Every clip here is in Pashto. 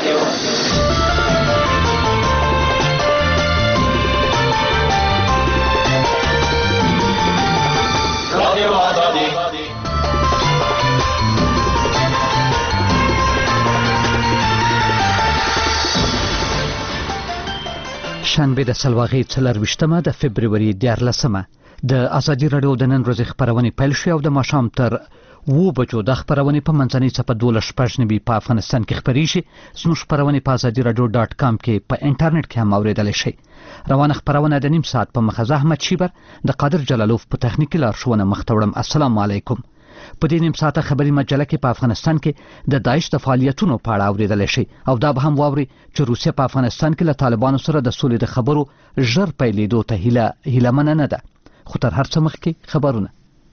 شنبه د سلواغې 24مه د فبروري 14مه د ازادي راډیو د نن ورځې خبرونه پیل شوې او د ماښام تر 2 بجو د خبرونه په منځنۍ صفحه 12 په افغانستان کې خبريږي. زموږ خبرونه په azadiradio.com کې په انټرنیټ کې هم اوریدل شي. روانه خبرونه د نیم ساعت په مخه احمد شیبر د قادر جلالوف په تخنیکی لارښوونه مختوړم. السلام علیکم. په دې نیم ساعته خبري مجله کې په افغانستان کې د داعش د فعالیتونو په اړه اوریدل شي او دا به هم واوري چې روسیه په افغانستان کې له طالبانو سره د سولې د خبرو ژر پیلېدو ته هیله مننه نه ده. خو تر هر څه مخکې خبرونه.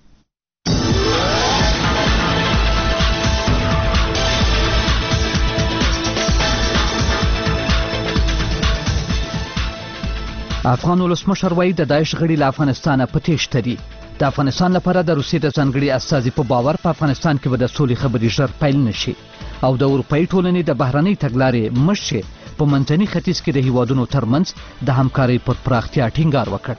افغان ولسمشر وایي د داعش غړي له افغانستانه په تېښته دي. د افغانستان لپاره د روسیې د ځانګړي استازي په باور په افغانستان کې به د سولې خبرې ژر پیل نشي او د اروپایي ټولنې د بهرنۍ تګلارې مشر په منځني ختیځ کې د هیوادونو ترمنځ د همکارۍ پر پراختیا ټینګار وکړ.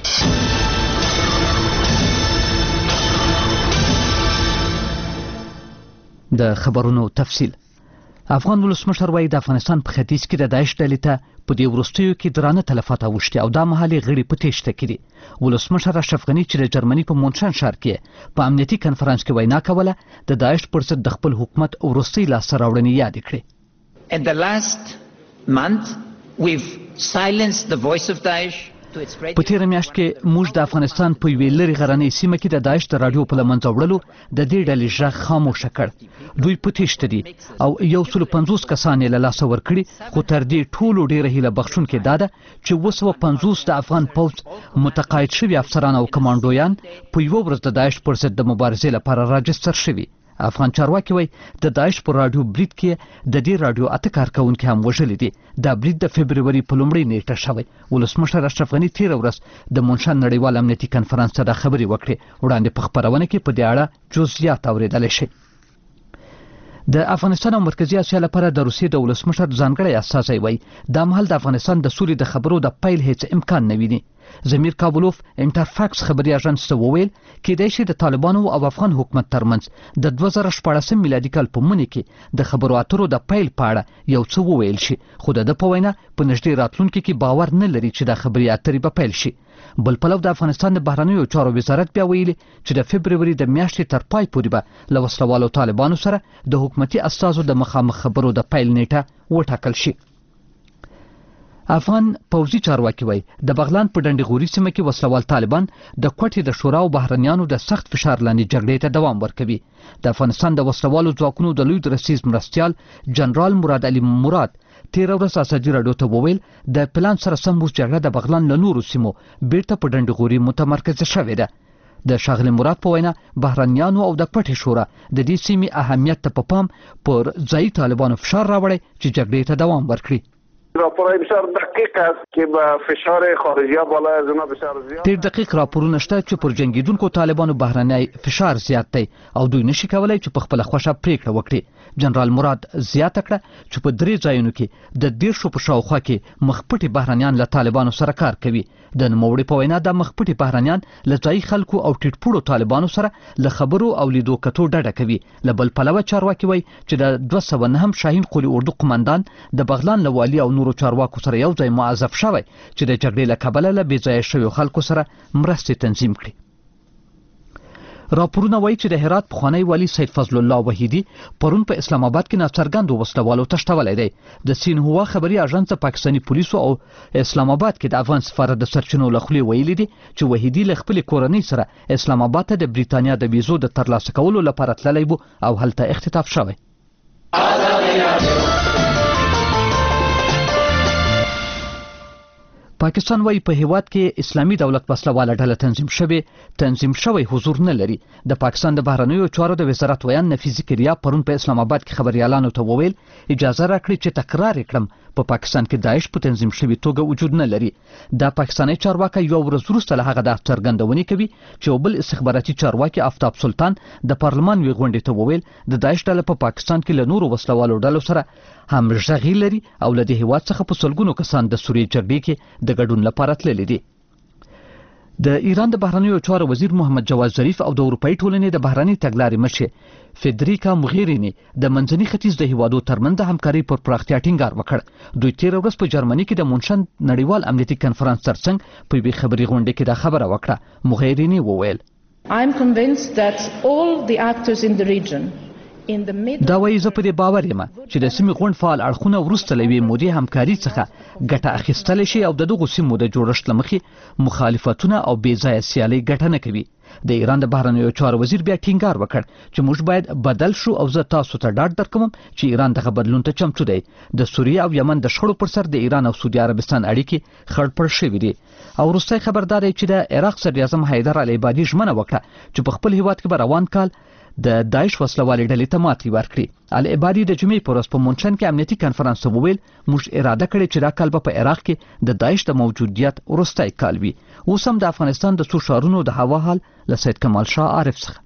د خبرونو تفصیل. افغان ولسمشر وایي د افغانستان په ختیځ کې د داعش ډلې ته په دې وروستیو کې درانه تلفات اوښتي او دا مهال غړي په تېښته کې دي. ولسمشر اشرف غني چې د جرمني په مونشن ښار کې په امنیتي کنفرانس کې وینا کوله د داعش پر ضد د خپل حکومت وروستۍ لاسته راوړنې یادې کړې. In the last month we've silenced the voice of Daesh. په تیره میاشت کې موږ د افغانستان په یوې لرې غرنۍ سیمه کې د داعش د راډیو په له منځه وړلو د دې ډلې غږ خاموشه کړ. دوی په تېښته دي او 150 کسان یې له لاسه ورکړي. خو تر دې ټولو ډېره هیله بخښونکې دا ده چې 250 د افغان پوځ متقاعد شوي افسران او کمانډویان په یوه ورځ د داعش پر ضد د مبارزې لپاره راجستر شوي. افغان چارواکي وایي د داعش پر راډیو برید کې د دې راډیو 8 کارکونکي هم وژلي دي. دا برید د فبروري په لومړۍ نیټه شوی. ولسمشر اشرف غني تېره ورځ د مونشن نړیوال امنیتي کنفرانس ته دا خبرې وکړې. وړاندې په خبرونه کې په دې اړه جزئیات اوریدلی شي. د افغانستان او مرکزی اسیا لپاره د روسیې د ولسمشر ځانګړی استازی وایي دا مهال د افغانستان د سولې د خبرو د پیل هیڅ امکان نه ویني. زمیر کابلوف انټرفاکس خبري اژانس ته وویل کېدای شي د طالبانو او افغان حکومت ترمنځ د 2014 میلادي کال په منځ کې د خبرو اترو د پیل په اړه یو څه وویل شي. خو د په وینا په نږدې راتلونکي کې باور نه لري چې د خبري اترې به پیل شي. بل پلو د افغانستان د بهرنیو چارو وزارت بیا ویلي چې د فبروري د میاشتې تر پای پورې به له وسلوالو طالبانو سره د حکومتي استازو د مخامخ خبرو د پیل نیټه وټاکل شي. افغان پوځي چارواکي وایي د بغلان په ډنډي غوري سیمه کې وسلوال طالبان د کوټې د شورا او بهرنیانو د سخت فشار لاندې جګړې ته دوام ورکوي. د افغانستان د وسلوالو ځواکونو د لوی درسیز مرستیال جنرال مراد علي مراد 13 ورځ ازادي راډیو ته وویل د پلان سره سم اوس جګړه د بغلان له نورو سیمو بیرته په ډنډي غوري متمرکزه شوې ده. د ښاغلي مراد په وینا بهرنیانو او د کوټې شورا د دې سیمې اهمیت ته په پام پر ځایي طالبانو فشار راوړی چې جګړې ته دوام ورکړي. راپورای بسیار دقیق است که با فشار خارجی ها بالا از اونا بسیار زیاد. ډېر دقیق راپورونه شته چې پر جنگیدونکو طالبانو بهرنی فشار زیات دی او دوی نشي کولای چې په خپل خوښه پریکړه وکړي. جنرال مراد زیاته کړه چې په 3 ځایونو کې د 150 په شاوخوا کې مخپټي بهرنیان له طالبانو سره کار کوي. د نوموړي په وینا د مخپټي بهرنیان له ځایي خلکو او ټیټپوړو طالبانو سره له خبرو او لیدو کتو ډډه کوي. له بل پلوه چارواکي وایي چې د 209 شاهین قولي اردو قماندان د بغلان له والي او نورو چارواکو سره یو ځای معذب شوی چې د جګړې له کبله له بې ځایه شویو خلکو سره مرستې تنظیم کړي. راپورونه وایي چې د هرات پخوانی والي سید فضل الله وحیدي پرون په اسلام آباد کې ناڅرګندو وسلوالو تښتولی دی. د سین هوا خبري اژانس د پاکستاني پولیسو او اسلام آباد کې د افغان سفارت د سرچینو له خولې ویلي دي چې وحیدي له خپلې کورنۍ سره اسلام آباد ته د بریتانیا د ویزو د ترلاسه کولو لپاره تللی و او هلته اختطاف شوی. پاکستان وايي په هیواد کې اسلامي دولت وسلواله ډله تنظیم شوی حضور نه لري. د پاکستان د بهرنیو چارو د وزارت ویان نفی ذکریا پرون په اسلام آباد کې خبريالانو ته وویل اجازه راکړي چې تکرار کړم په پاکستان کې داعش په تنظیم شوی توګه وجود نه لري. دا پاکستاني چارواکي یو ورځ وروسته له هغه د څرګندونې کوي چې بل استخباراتي چارواکي آفتاب سلطان د پارلمان وی غونډې ته وویل د داعش ډله په پاکستان کې له نورو وسلوالو ډلو سره همغږي لري او له دې هیواد څخه په سلګونو کسان د سوریې جګړې کې د ګډون لپاره تللي دي. د ایران د بهرنیو چارو وزیر محمد جواد ظریف او د اروپאי ټولنې د بهرنی تګلارې مشر فدریکا موغیرینی د منځني ختیځ د هیوادو ترمنځ د همکارۍ پر پراختیا ټینګار وکړ. دوی تیر ورځ په جرمني کې د مونشن نړیوال امنیتي کنفرانس ترڅنګ په یوې خبري غونډه کې دا خبره وکړه. موغیرینی وویل I am convinced that all the actors in the region دا وایي زه په دې باور یم چې د سیمې غونډ فعال اړخونه وروسته له یوې مودې همکاري څخه ګټه اخیستلی شي او د دغو سیمو د جوړښت له مخې مخالفتونه او بې ځایه سیالۍ ګټه نه کوي. د ایران د بهرنیو چارو وزیر بیا ټینګار وکړ چې موږ باید بدل شو او زه تاسو ته ډاډ درکوم چې ایران دغه بدلون ته چمتو دی. د سوریې او یمن د شخړو پر سر د ایران او سعودي عربستان اړیکې خړپړ شوې دي او وروستی خبردار دی چې د عراق صدراعظم حیدر العبادي ژمنه وکړه چې په خپل هیواد کې به روان کال د داعش وسلوالې ډلې ته ماتې ورکړي. العبادي د جمعې په ورځ په مونشن کې امنیتي کنفرانس ته وویل موږ اراده کړې چې دا کال به په عراق کې د داعش د موجودیت وروستی کال وي. اوس هم د افغانستان د څو ښارونو د هوا حال له سید کمال شاه عارف څخه.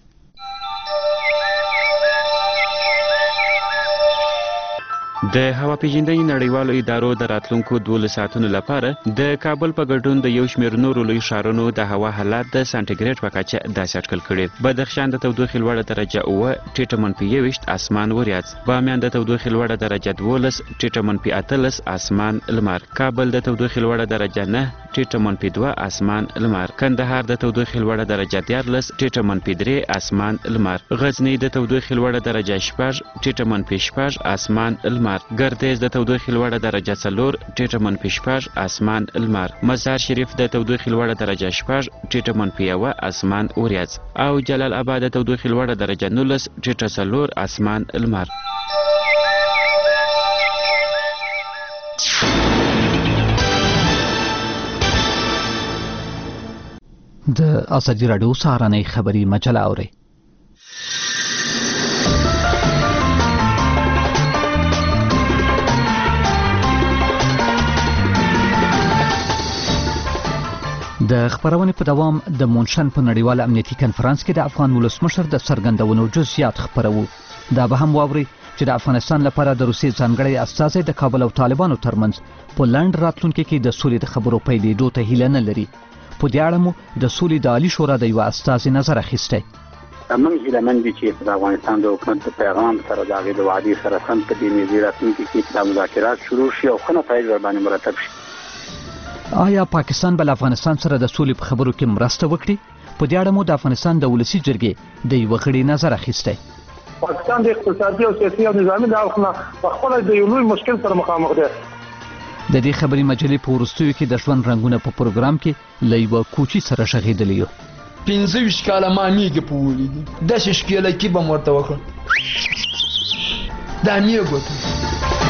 د هوا پیژندنې نړیوالو ادارو د راتلونکو 12 ساعتونو لپاره د کابل په ګډون د یو شمېر نورو لوی ښارونو د هوا حالات د سانتیګریډ په کچه داسې اټکل کړي. بدخشان د تودوخې لوړه درجه 9 ټیټه منفي 21 اسمان وریځ، بامیان د تودوخې لوړه درجه 12 ټیټه منفي 18 اسمان لمر، کابل د تودوخې لوړه درجه 9 ټیټه منفي 2 اسمان لمر، کندهار د تودوخې لوړه درجه 14 ټیټه منفي 3 اسمان لمر، غزنی د تودوخې لوړه درجه 6 ټیټه منفي 6 اسمان لمر، ګردیز د تودوخې لوړه درجه 4 ټیټه منفي 6 اسمان لمر، مزار شریف د تودوخې لوړه درجه 6 ټیټه منفي 1 اسمان وریځ او جلال آباد د تودوخې لوړه درجه 19 ټیټه 4 اسمان لمر. د ازادي راډیو سهارنۍ خبري مجله اورئ. د خبرونې په دوام د مونشن په نړیوال امنیتي کنفرانس کې د افغان ولسمشر د څرګندونو جزئیات خبرو. دا به هم واوري چې د افغانستان لپاره د روسیې ځانګړی استازی د کابل او طالبانو ترمنځ په لنډ راتلونکي کې د سولې د خبرو پیلېدو ته هیله نه لري. په دې اړه مو د سولې د عالی شورا د یو استازي نظر اخیستی. موږ هیله مند دي چې د افغانستان د حکومت په پیغام سره د هغې د وعدې سره سم په دې ملي راتلونکي کې دا مذاکرات شروع شي او ښه نتایج ورباندې مرتب شي. آیا پاکستان بل افغانستان سره د سولې په خبرو کې مرسته وکړي؟ په دې اړه مو د افغانستان د ولسی جرګې د یو غړي نظر اخیستی. پاکستان د اقتصادي او سیاسي او نظامي ډول په خپل د یو لوی مشکل سره مخامخ دی. د دې خبري مجلې په وروستیو کې د ژوند رنگونه په پروګرام کې له یو کوچي سره شغېدلی یو. 15 کاله ما میږي په ولیدي د ششکېله کې به مرته وکړ دا میږي.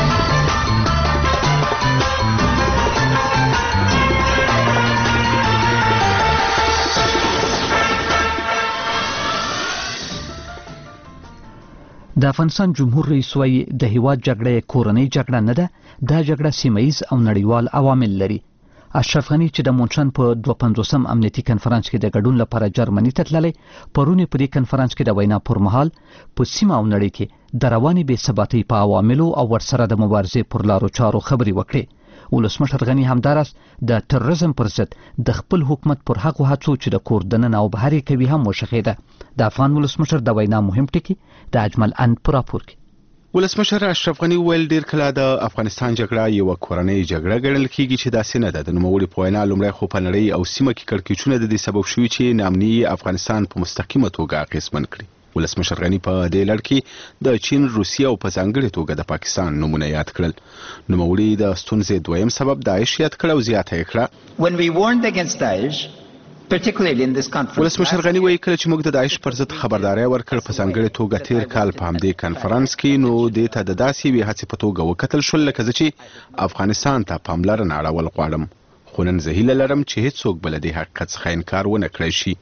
د افغانستان جمهور رئیس وايي د هیواد جګړه کورنۍ جګړه نه ده، دا جګړه سیمه‌ایز او نړیوال عوامل لري. اشرف غنی چې د مونشن په 52م امنیتي کنفرانس کې د ګډون لپاره جرمني ته تللی، پرونی په دې کنفرانس کې د وینا پر مهال په سیمه او نړۍ کې د روانې بې ثباتۍ په عواملو او ورسره د مبارزې پر لارو چارو خبرې وکړې. ولسمشر غنی همداراز د تروریزم پر ضد د خپل حکومت پر هغو هڅو چې د کور دننه او بهر کوي هم وشخېده. د افغان ولسمشر د وینا مهم ټکي د اجمل اند پر راپور کې ولسمشر اشرف غنی ویل ډیر کله د افغانستان جګړه یو کورنۍ جګړه ګڼل کیږي چې داسې نه ده. د نوموړي په وینا لومړی خو په نړۍ او سیمه کې کړکېچونه د دې سبب شوي چې نامني افغانستان په مستقیمه توګه اغېزمن کړي. ولسمشر غنی په دې لړ کې د چین، روسیې او په ځانګړې توګه د پاکستان نومونه یاد کړل. نوموړي د ستونزې دویم سبب داعش یاد کړ او زیاته یې کړه. When we warned against Daesh, particularly in this conference, ولسمشر غنی وایي کله چې موږ د داعش پر ضد خبرداري ورکړ په ځانګړې توګه تیر کال په همدې کنفرانس کې، نو دې ته د داسې یوې هڅې په توګه وکتل شول لکه زه چې افغانستان ته پاملرنه اړول غواړم. خو نن زه هیله لرم چې هیڅوک بل د حقیقت څخه انکار ونه کړی شي.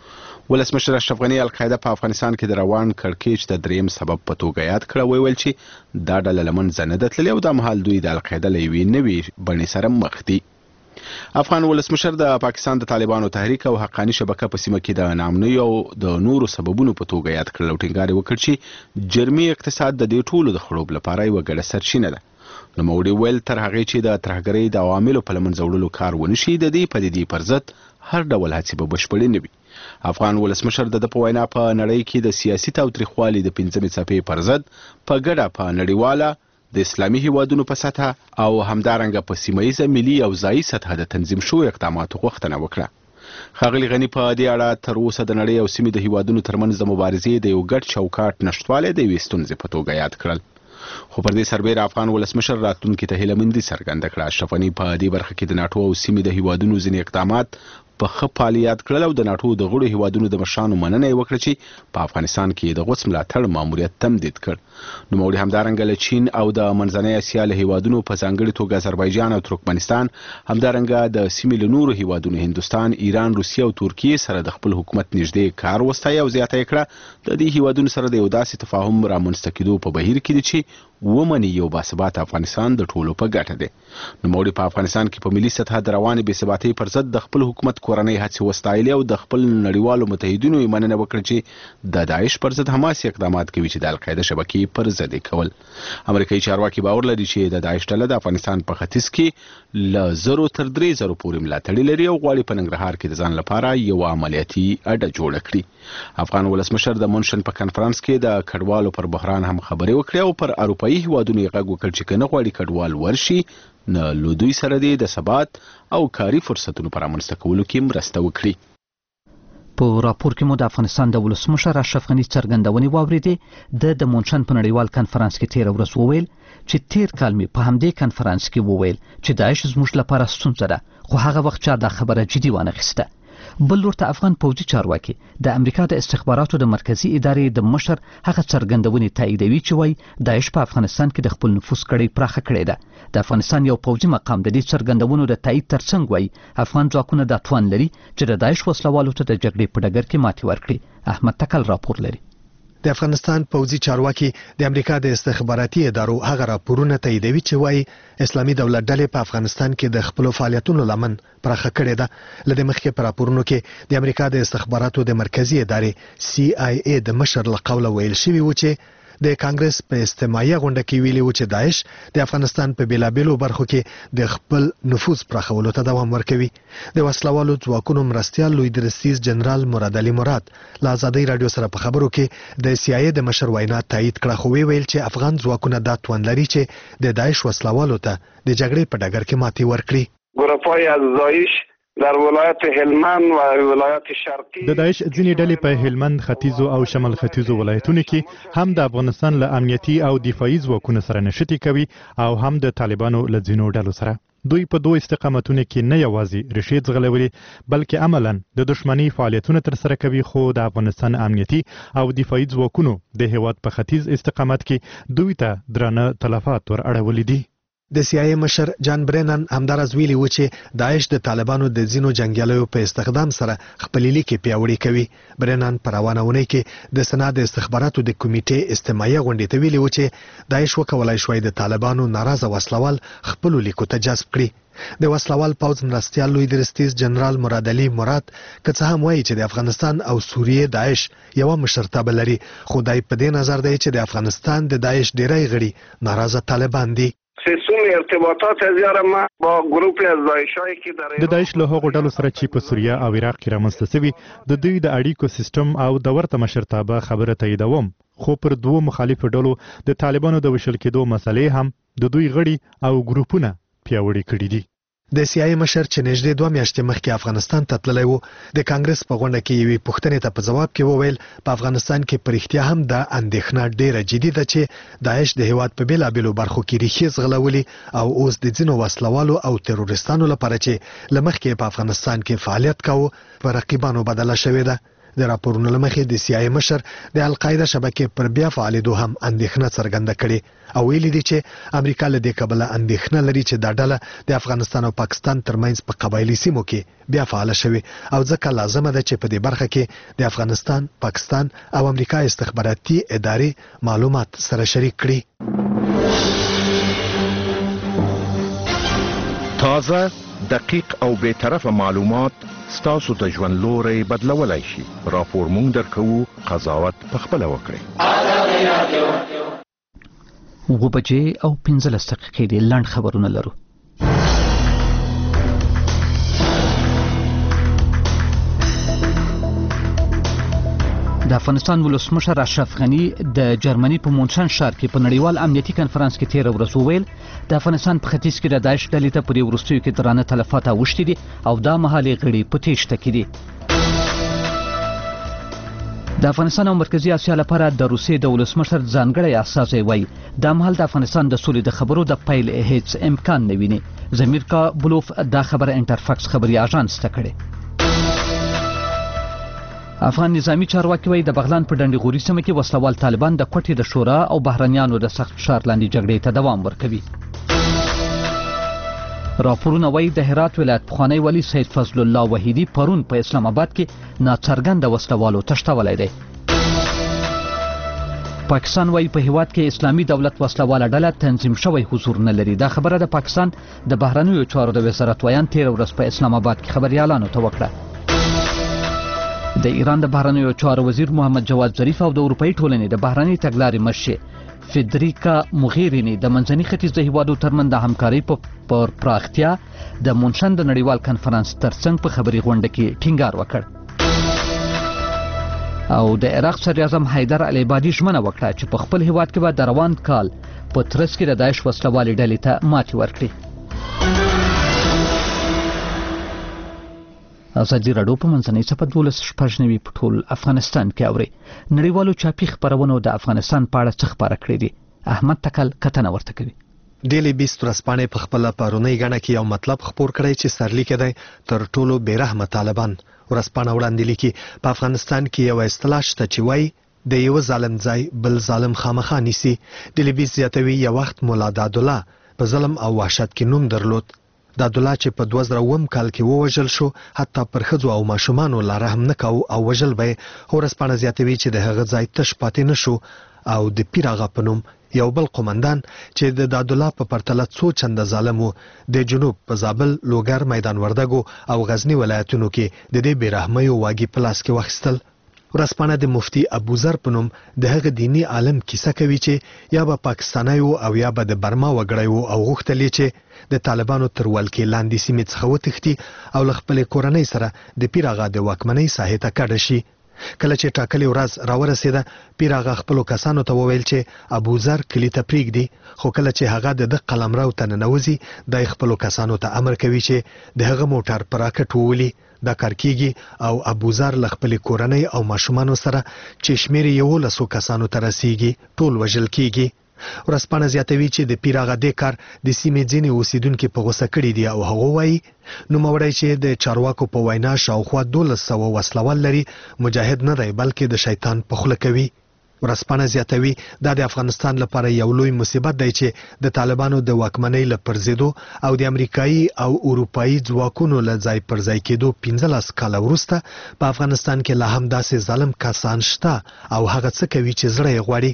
ولسمشر اشرف غنی القاعده په افغانستان کې د روان کړکېچ د دریم سبب په توګه یاد کړ، ویل چې دا ډله له منځه نه ده تللې او د مهال دوی د القاعده له یوې نوې بڼې سره مخ دي. افغان ولسمشر د پاکستان د طالبانو تحریک او حقانی شبکه په سیمه کې د نامنوي او د نورو سببونو په توګه یاد کړل او ټینګار وکړ چې جرمي اقتصاد د دې ټولو د خړوب لپاره یو ګډه سرچینه ده. نوموړي ویل تر هغې چې د ترهګرۍ د عواملو په لمنځه وړلو کار ونشي د دې پدیدې پر ضد هر ډول هڅې به بشپړې نه وي. افغان ولسمشر د په وینا په نړۍ کې د سیاسي تاوتریخوالي د 15مې څپې پر ضد په ګډه په نړیواله د اسلامي هیوادونو په سطحه او همدارنګه په سیمه‌ییزه ملي او ځایي سطحه د تنظیم شوو اقداماتو غوښتنه وکړه. ښاغلي غني په دې اړه تر اوسه د نړۍ او سیمې د هیوادونو ترمنځ د مبارزې د یو ګډ چوکاټ نشټوالی د یوې ستونزې په توګه یاد کړل. خو پر دې سربېره افغان ولسمشر راتلونکي ته هیلهمندي څرګنده کړه. اشرف غني په دې برخه کې د ناټو او سیمې د هیوادونو ځینې اقدامات په ښه فعالیت کړل او د ناټو د غړو هیوادونو د مشرانو مننه یې وکړه چې په افغانستان کې د غوڅ ملاتړ ماموریت تمدید کړ. نوموړي همدارنګه له چین او د منځنۍ اسیا له هیوادونو په ځانګړي توګه آذربایجان او ترکمنستان همدارنګه د سیمې له نورو هیوادونو هندوستان، ایران، روسیه او ترکیې سره د خپل حکومت نږدې کار وستایه او زیاته یې کړه د دې هیوادونو سره د یو داسې تفاهم رامنځته کېدو په بهیر کې دی چې ومني یو باثباته افغانستان د ټولو په ګټه دی. نوموړي په افغانستان کې په ملي سطحه د روانې بې ثباتۍ پر ضد د خپل حکومت کورنۍ هڅې وستایلې او د خپل نړیوالو متحدینو یې مننه وکړه چې د داعش پر ضد هماسې اقدامات کوي چې د القاعده شبکې پر ضد یې کول. امریکایي چارواکي باور لري چې د داعش ډله د افغانستان په ختیځ کې له 0 تر 3,000 پورې ملاتړي لري او غواړي په ننګرهار کې د ځان لپاره یو عملیاتي اډه جوړه کړي. افغان ولسمشر د مونشن په کنفرانس کې د کډوالو پر بحران هم خبرې وکړې او پر اروپایي هیوادونو یې غږ وکړ چې که نه غواړي کډوال ورشي نه له دوی سره دی د ثبات او کاري فرصتونو په رامنځته کولو کې مرسته وکړي. په راپور کې مو د افغانستان د ولسمشر اشرف غني څرګندونې واورېدې. د مونشن په نړیوال کنفرانس کې تیر ورځ وویل چې تیر کال مې په همدې کنفرانس کې وویل چې داعش زموږ لپاره ستونزه ده، خو هغه وخت چا دا خبره جدي وانه اخیسته. بل ورته افغان پوځي چارواکي د امریکا د استخباراتو د مرکزی ادارې د مشر هغه څرګندونې تاییدوي چې وایي داعش په افغانستان کې د خپل نفوذ کړۍ پراخه کړې ده. د افغانستان یو پوځي مقام د دې څرګندونو د تایید ترڅنګ وایي افغان ځواکونه دا توان لري چې د داعش وسلوالو ته د جګړې په ډګر کې ماتې ورکړي. احمد تکل راپور لري. د افغانستان پوځي چارواکي د امریکا د استخباراتي ادارو هغه راپورونه تاییدوي چې وایي اسلامي دولت ډلې په افغانستان کې د خپل فعالیتونو لمن پراخه کړې ده. لدې مخکې په راپورونو کې د امریکا د استخباراتو د مرکزی ادارې CIA د مشر له قوله ویل شوی و چې د کانګرس په استماعي غونډه کې ویلي و چې داعش د افغانستان په بیلابیلو برخو کې د خپل نفوذ پراخولو ته دوام ورکوي. د وسلوالو ځواکونو مرستیال لوی درستیز جنرال مراد علي مراد له ازادۍ رادیو سره په خبرو کې د CIA د مشر وینا تایید کړه، خو ویل چې افغان ځواکونه دا توان لري چې د داعش وسلوالو ته د جګړې په ډګر کې ماتې ورکړي. گروه‌های از داعش در ولایت هلمند و ولایت شرقی د داعش ځینې ډلې په هلمند، ختیځو او شمال ختیځو ولایتونو کې هم د افغانستان له امنیتي او دفاعي ځواکونو سره نښتې کوي او هم د طالبانو له ځینو ډلو سره. دوی په دوه استقامتونو کې نه یوازې ریښې ځغلولي بلکې عملاً د دښمنۍ فعالیتونه ترسره کوي، خو د افغانستان امنیتي او دفاعي ځواکونو د هیواد په ختیځ استقامت کې دوی ته درانه تلفات ور اړولي دي. د CIA مشر جان برینن همدارز ویلي و چې داعش د طالبانو د ځینو جنګیالیو په استخدام سره خپل لیکې پیاوړي کوي. برینن په روانه اونۍ کې د سنا د استخباراتو د کمیټې استماعي غونډې ته ویلي و چې داعش وکولای شوی د طالبانو ناراضه وسلوال خپل لیکو ته جذب کړي. د وسلوال پوځ مرستیال لوی درستیز جنرال مراد علي مراد که څه هم وایي چې د افغانستان او سوریې داعش یو مشرتابه لري، خو دای په دې نظر دی چې د افغانستان د داعش ډیری غړي ناراضه طالبان دي. ارتباطات زیاده ما با گروه از داعشایی که در د داعش له هغو ډلو سره چې په سوریه او عراق کې رامنځته شوي د دوی د اړیکو سیستم او د ورته مشرتابه خبره تاییدوم، خو پر دوه مخالفو ډلو د طالبانو د وشل کېدو مسلې هم د دوی غړي او ګروپونه پیاوړي کړي دي. د CIA مشر چې نږدې 2 میاشتې مخکې افغانستان ته تللی و د کانګرس په غونډه کې یوې پوښتنې ته په جواب کې وویل په افغانستان کې پر احتیا هم د اندېښنه ډیره جدي ده چې داعش د هیواد په بیلابیلو برخو کې ریښې ځغلولي او اوس د ځینو وسلوالو او تروریستانو لپاره چې له مخکې په افغانستان کې فعالیت کاوه په رقیبانو بدله شوې ده. د راپورونو لمخې د CIA مشر د القاعده شبکې پر بیا فعالیدو هم اندېښنه څرګنده کړې او ویلي دي چې امریکا له دې کبله اندېښنه لري چې دا ډله د افغانستان او پاکستان ترمنځ په قبایلي سیمو کې بیا فعال شوي او ځکه لازمه ده چې په دې برخه کې د افغانستان، پاکستان او امریکا استخباراتي ادارې معلومات سره شریک کړي. تازه، دقیق او بے طرفه معلومات ستاسو د ژوند لوري بدلولای شي. راپور مونږ درکوو، قضاوت پخپله وکړئ. 7:15 د لاند خبرونه لرو. د افغانستان ولسمشر اشرف غنی د جرمني په مونشن ښار کې په نړیوال امنیتي کنفرانس کې 13 ورځې وویل د افغانستان په ختیځ کې د داعش ډلې ته په وروستیو کې درانه تلفات اوښتي دي او دا مهالي غړي په تېښته کې دي. د افغانستان او مرکزی اسیا لپاره د روسیې د ولسمشر ځانګړی استازی وایي دا مهال د افغانستان د سولې د خبرو د پیل هیڅ امکان نه ویني. زمیر کابلوف دا خبره انټرفاکس خبري اژانس ته کړې. افغان نظامی چارواکي وایي د بغلان په ډنډي غوري سیمه کې وسلوال طالبان د کوټې د شورا او بهرنیانو د سخت فشار لاندې جګړې ته دوام ورکوي. راپورونه وایي د هرات ولایت پخوانی والي سید فضل الله وحیدی پرون په اسلام آباد کې ناڅرګنده وسلوالو تښتولی دی. پاکستان وایي په هیواد کې اسلامي دولت وسلواله ډله تنظیم شوی حضور نه لري. دا خبره د پاکستان د بهرنیو چارو د وزارت ویان 13 ورځ په اسلام آباد کې خبريالانو ته وکړه. د ایران د بهرنیو چارو وزیر محمد جواد ظریف او د اروپאי ټولنې د بهرنی تګلارې مشر فدریکا موغیرینی د منځني ختیځ د هیوادو ترمنځ د همکارۍ پر پراختیا د مونشن د نړیوال کنفرانس ترڅنګ په خبري غونډه کې ټینګار وکړ. او د عراق صدر اعظم حیدر العبادي ژمنه وکړه چې په خپل هیواد کې به د روان کال په ترڅ کې د داعش وسلوالې ډلې ته ماتې ورکړي. ازادي راډیو په منځنۍ صفحه 12 په ټول افغانستان کې اوري. نړیوالو چاپی خبرونو د افغانستان په اړه څه خبره کړې دي. احمد تکل کتنه ورته کوي. ډیلی 20 ورځپاڼې په خپل پرونی غاڼه کې یو مطلب خبر کړی چې سرلیک دی تر ټولو بیرحمه طالبان. ورځپاڼه وړاندې لیکي په افغانستان کې یو اصطلاح شته چې وایي د یو ظالم ځای بل ظالم خامخا نیسي. ډیلی 20 زیاتوي یو وخت مولا دادالله په ظلم او وحشت کې نوم درلود. دادالله چې په 2000 کال کې ووژل شو حتی پر ښځو او ماشومانو لا رحم نه کاوه او وژل به. ورځپاڼه زیاتوي چې د هغه ځای تش پاتې نشو او د پیر آغا په نوم یو بل قومندان چې د دادالله په پرتله څو چنده ظالم و د جنوب په زابل، لوګر، میدان وردګو او غزنی ولایتونو کې د دې بیرحمیو واګي په لاس کې واخیستل. ورځپاڼه د مفتی ابوذر په نوم د هغه دینی عالم کیسه کوي چې یا به پاکستانی او یا به د برما وګړی او غوښتل چې د طالبانو تر ولکې لاندې سیمې څخه وتښتي او له خپلې کورنۍ سره د پیر آغا د واکمنۍ ساحې ته کډه شي. کله چې ټاکلې ورځ راورسېده پیر آغا خپلو کسانو ته وویل چې ابوذر کلي ته پرېږدي، خو کله چې هغه د قلمرو ته ننوځي د خپلو کسانو ته امر کوي چې د هغه موټر پر راکټ وولي. دا کار کیږي او ابوذر له خپلې کورنۍ او ماشومانو سره چې شمېر یې 11 کسانو ته رسیږي ټول وژل کیږي. ورځپاڼه زیاتوي چې د پیر آغا د کار د سیمې ځینې اوسیدونکو په غوسه کړي دي او هغه وایي نوموړی چې د چارواکو په وینا شاوخوا 1200 وسلوال لري مجاهد نه دی بلکې د شیطان په خوله کوي. ورځپاڼه زیاتوي دا د افغانستان لپاره یو لوی مصیبت دی چې د طالبانو د واکمنۍ له پرځېدو او د امریکایي او اروپایي ځواکونو له ځای پر ځای کېدو 15 کاله وروسته په افغانستان کې لا هم داسې ظالم کسان شته او هغه څه کوي چې زړه یې غواړي.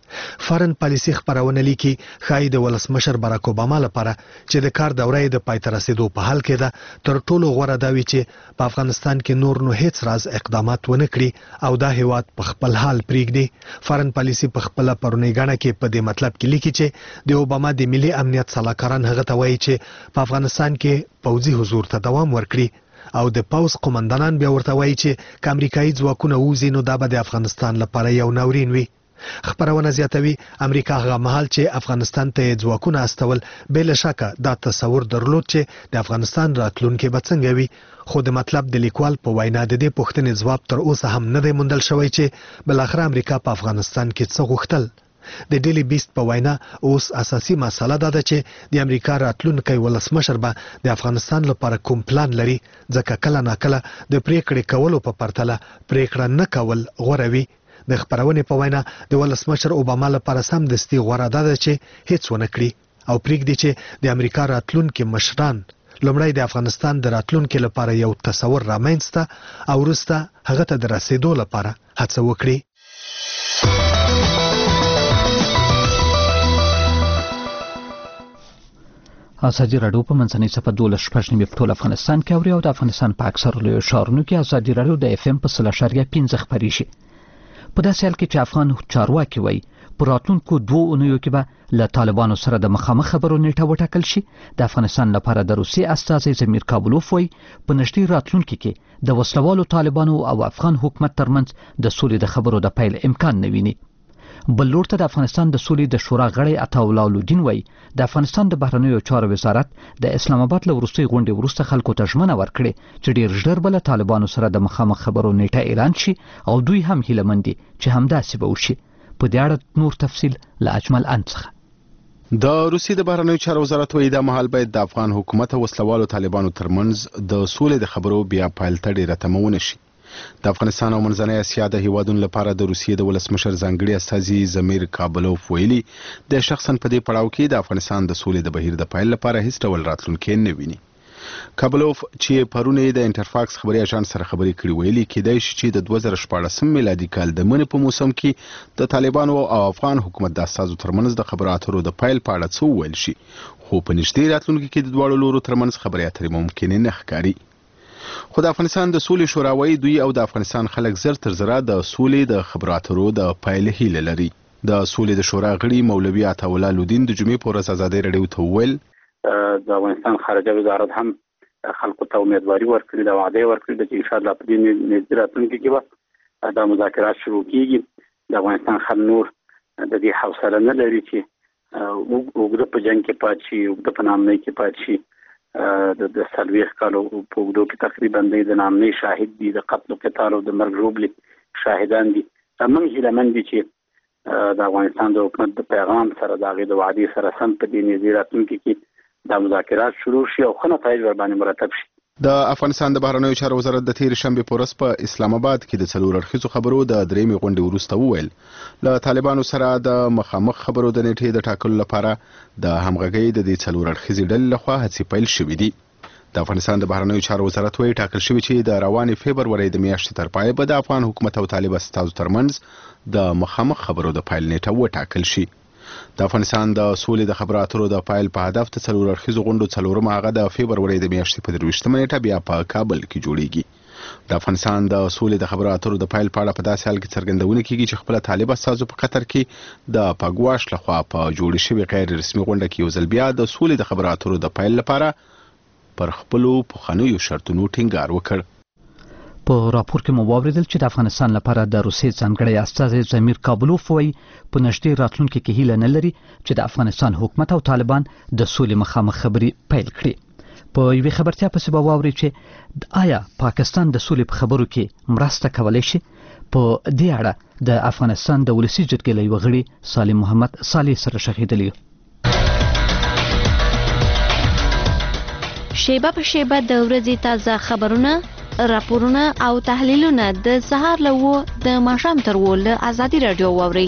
فارن پالیسي خبرونه لیکي ښایي د ولسمشر باراک اوباما لپاره چې د کار دوره یې د پای ته رسیدو په حال کې ده تر ټولو غوره دا وي چې په افغانستان کې نور نو هیڅ راز اقدامات ونه کړي او دا هیواد په خپل حال پرېږدي. فارن پالیسي په خپل پرونی غاڼه کې په دې مطلب کې لیکي چې د اوباما د ملي امنیت صلاحکاران هغه ته وایي چې په افغانستان کې پوځي حضور ته دوام ورکړي او د پوځ قومندانان بیا ورته وایي چې که امریکایي ځواکونه ووځي نو دا به د افغانستان لپاره یو ناورین وي. خبرونه زیاتوي امریکا هغه مهال چې افغانستان ته ځواکونه استول بل شکه دا تصور درلود چې د افغانستان راتلونکي به څنګه وي، خو د مطلب د لیکوال په وینا د دې پوښتنې ځواب تر اوسه هم نه دی موندل شوی چې بل اخر امریکا په افغانستان کې څه غوښتل. د ډیلی بیست په وینا اوس اساسي مسله دا ده چې د امریکا راتلونکی ولسمشر به د افغانستان لپاره کوم پلان لري، ځکه کله ناکله د پریکړې کولو په پرتله پریکړه نه کول غوره وي. د خبرونې په وینا د ولسمشر اوباما لپاره سمدستي غوره ده چې هیڅ ونه کړي او پریږدي چې د امریکا راتلونکي مشران لومړی د افغانستان د راتلونکي لپاره یو تصور رامنځته او وروسته هغه ته د رسیدو لپاره هڅه وکړي. ازادي راډیو په منځنۍ صفحه 12 په ټول افغانستان کې اوري او د افغانستان په اکثر لوی ښارونو کې ازادي راډیو د اف ام په 0.5 خبري شي. په داسې حال کې چې افغان چارواکي وایي په راتلونکو 2 اونیو کې به له طالبانو سره د مخامخ خبرو نیټه وټاکل شي. د افغانستان لپاره د روسي استازي زمیر کابلوف وایي په نږدې راتلونکي کې د وسلوالو طالبانو او افغان حکومت ترمنځ د سولې د خبرو د پیل امکان نه ویني. بل لور ته د افغانستان د سولې د شورا غړی عطاالله الدین وایي د افغانستان د بهرنیو چارو وزارت د اسلام آباد له وروستۍ غونډې وروسته خلکو ته ژمنه ورکړې چې ډېر ژر به له طالبانو سره د مخامخ خبرو نیټه اعلان شي او دوی هم هیله مند دي چې همداسې به وشي. په دې اړه نور تفصیل له اجمل ان څخه. د روسي د بهرنیو چارو وزارت وایي دا مهال باید د افغان حکومت او وسلوالو طالبانو ترمنځ د سولې د خبرو بیا پیل ته ډېره تمه ونه شي. د افغانستان او منځنۍ اسیا د هیوادونو لپاره د روسیې د ولسمشر ځانګړي استازي زمیر کابلوف ویلي د شخصا په دې پړاو کې د افغانستان د سولې د بهیر د پیل لپاره هیڅ ډول راتلونکی نه ویني. کابلوف چې پرونه د انټرفاکس خبري اژانس سره خبرې کړې ویلي کېدای شي چې د 2014 میلادي کال د منې په موسم کې د طالبانو او افغان حکومت د استازو ترمنځ د خبرو اترو د پیل په اړه څه وویل شي، خو په نږدې راتلونکي کې د دواړو لورو ترمنځ خبرې اترې ممکن نه ښکاري. خو د افغانستان د سولې شورا وایي دوی او د افغانستان خلک زر تر زره د سولې د خبرو اترو د پیل هیله لري. د سولې د شورا غړي مولوي عطاالله الدین د جمعې په ورځ ازادي راډیو ته وویل د افغانستان خارجه وزارت هم خلکو ته امیدواري ورکړي، د وعده ورکړي چې ان شاء الله په دې نږدې راتلونکي کې به دا مذاکرات شروع کیږي. د افغانستان خلک نور د دې حوصله نه لري چې وګړه په جنگ کې پات شي، وګړه په نامنۍ کې پات شي. د سلويخ کالو په وګړو کې تقریبا د نامنۍ شاهد دي، د قتل او قتال او د مرګ ژوبلې شاهدان دي. موږ هیله مند دي چې د افغانستان د حکومت د پیغام سره د هغې د وعدې سره سم په دې نږدې راتلونکي کې دا مذاکرات شروع شي او ښه نتایج ورباندې مرتب شي. د افغانستان د بهرنیو چارو وزارت د تیر شنبه په ورځ په اسلام آباد کې د څلور اړخیزو خبرو د درېمې غونډې وروسته وویل له طالبانو سره د مخامخ خبرو د نیټې د ټاکلو لپاره د همغږۍ د دې څلور اړخیزې ډلې لخوا هڅې پیل شوې دي. د افغانستان د بهرنیو چارو وزارت وایي ټاکل شوی چې د روانې فبرورۍ د میاشتې تر پایه به د افغان حکومت او طالب استازو ترمنځ د مخامخ خبرو د پیل نیټه وټاکل شي. د افغانستان د سولې د خبرو اترو د پیل په هدف د څلور اړخیزو غونډو څلورمه هغه د فبرورۍ د میاشتې په 23 نیټه بیا په کابل کې جوړیږي. د افغانستان د سولې د خبرو اترو د پیل په اړه په داسې حال کې څرګندونه کیږي چې خپل طالب استازو په قطر کې د پاګواش لخوا په جوړ شوی غیر رسمي غونډه کې یو ځل بیا د سولې د خبرو اترو د پیل لپاره پر خپلو پخوانیو شرطونو ټینګار وکړ. په راپور کې مو واوریدل چې د افغانستان لپاره د روسیې ځانګړی استازی زمیر کابلوف وایي په نږدې راتلونکي کې هیله نه لري چې د افغانستان حکومت او طالبان د سولې مخامخ خبرې پیل کړي. په یوې خبرتیا پسې به واوري چې آیا پاکستان د سولې په خبرو کې مرسته کولی شي. په دې اړه د افغانستان د ولسی جرګې له یوه غړي سالم محمد صالح سره شخیدلی. شیبه په شیبه د ورځې تازه خبرونه، راپورونه او تحلیلونه د سهار له 9 د ماښام تر 10 له ازادي راډیو واورئ.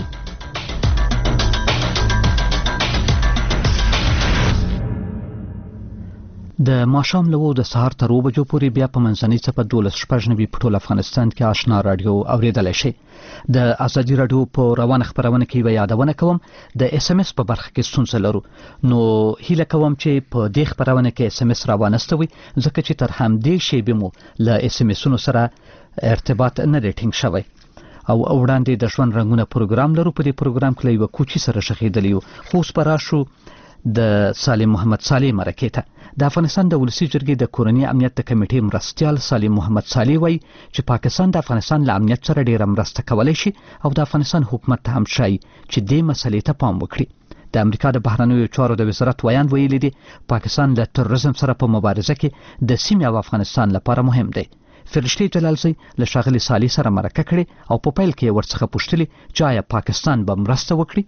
د ماښام له 9 د سهار تر 2 بجو پورې بیا په منځنۍ صفحه 12 په ټول افغانستان کې آشنا راډیو اوریدلای شئ. د ازادي راډیو په روانه خبرونه کې یادونه کوم د اس ام اس په برخه کې ستونزه لرو، نو هیله کوم چې په دې خبرونه کې اس ام اس راوانستوي ځکه چې تر همدې شیبې مو له اس ام اسونو سره ارتباط نه ټینګ شوی. او وړاندې د ژوند رنگونه پروګرام لرو. په دې پروګرام کې یو کوچی سره شخیدلی خو اوس پر راشو د سالم محمد صالح مرکه ته. د افغانستان د ولسی جرګې د کورنۍ امنیت د کمیټې مرستیال سالم محمد صالح وایي چې پاکستان د افغانستان له امنیت سره ډیره مرسته کولی شي او د افغانستان حکومت ته هم شایي چې دې مسلې ته پام وکړي. د امریکا د بهرنیو چارو د وزارت ویان ویلي دی پاکستان له تروریزم سره په مبارزه کې د سیمې او افغانستان لپاره مهم دی. فرشتي جلالزی له ښاغلي صالح سره مرکه کړې او په پیل کې ورڅخه پوښتلي چې آیا پاکستان به مرسته وکړي.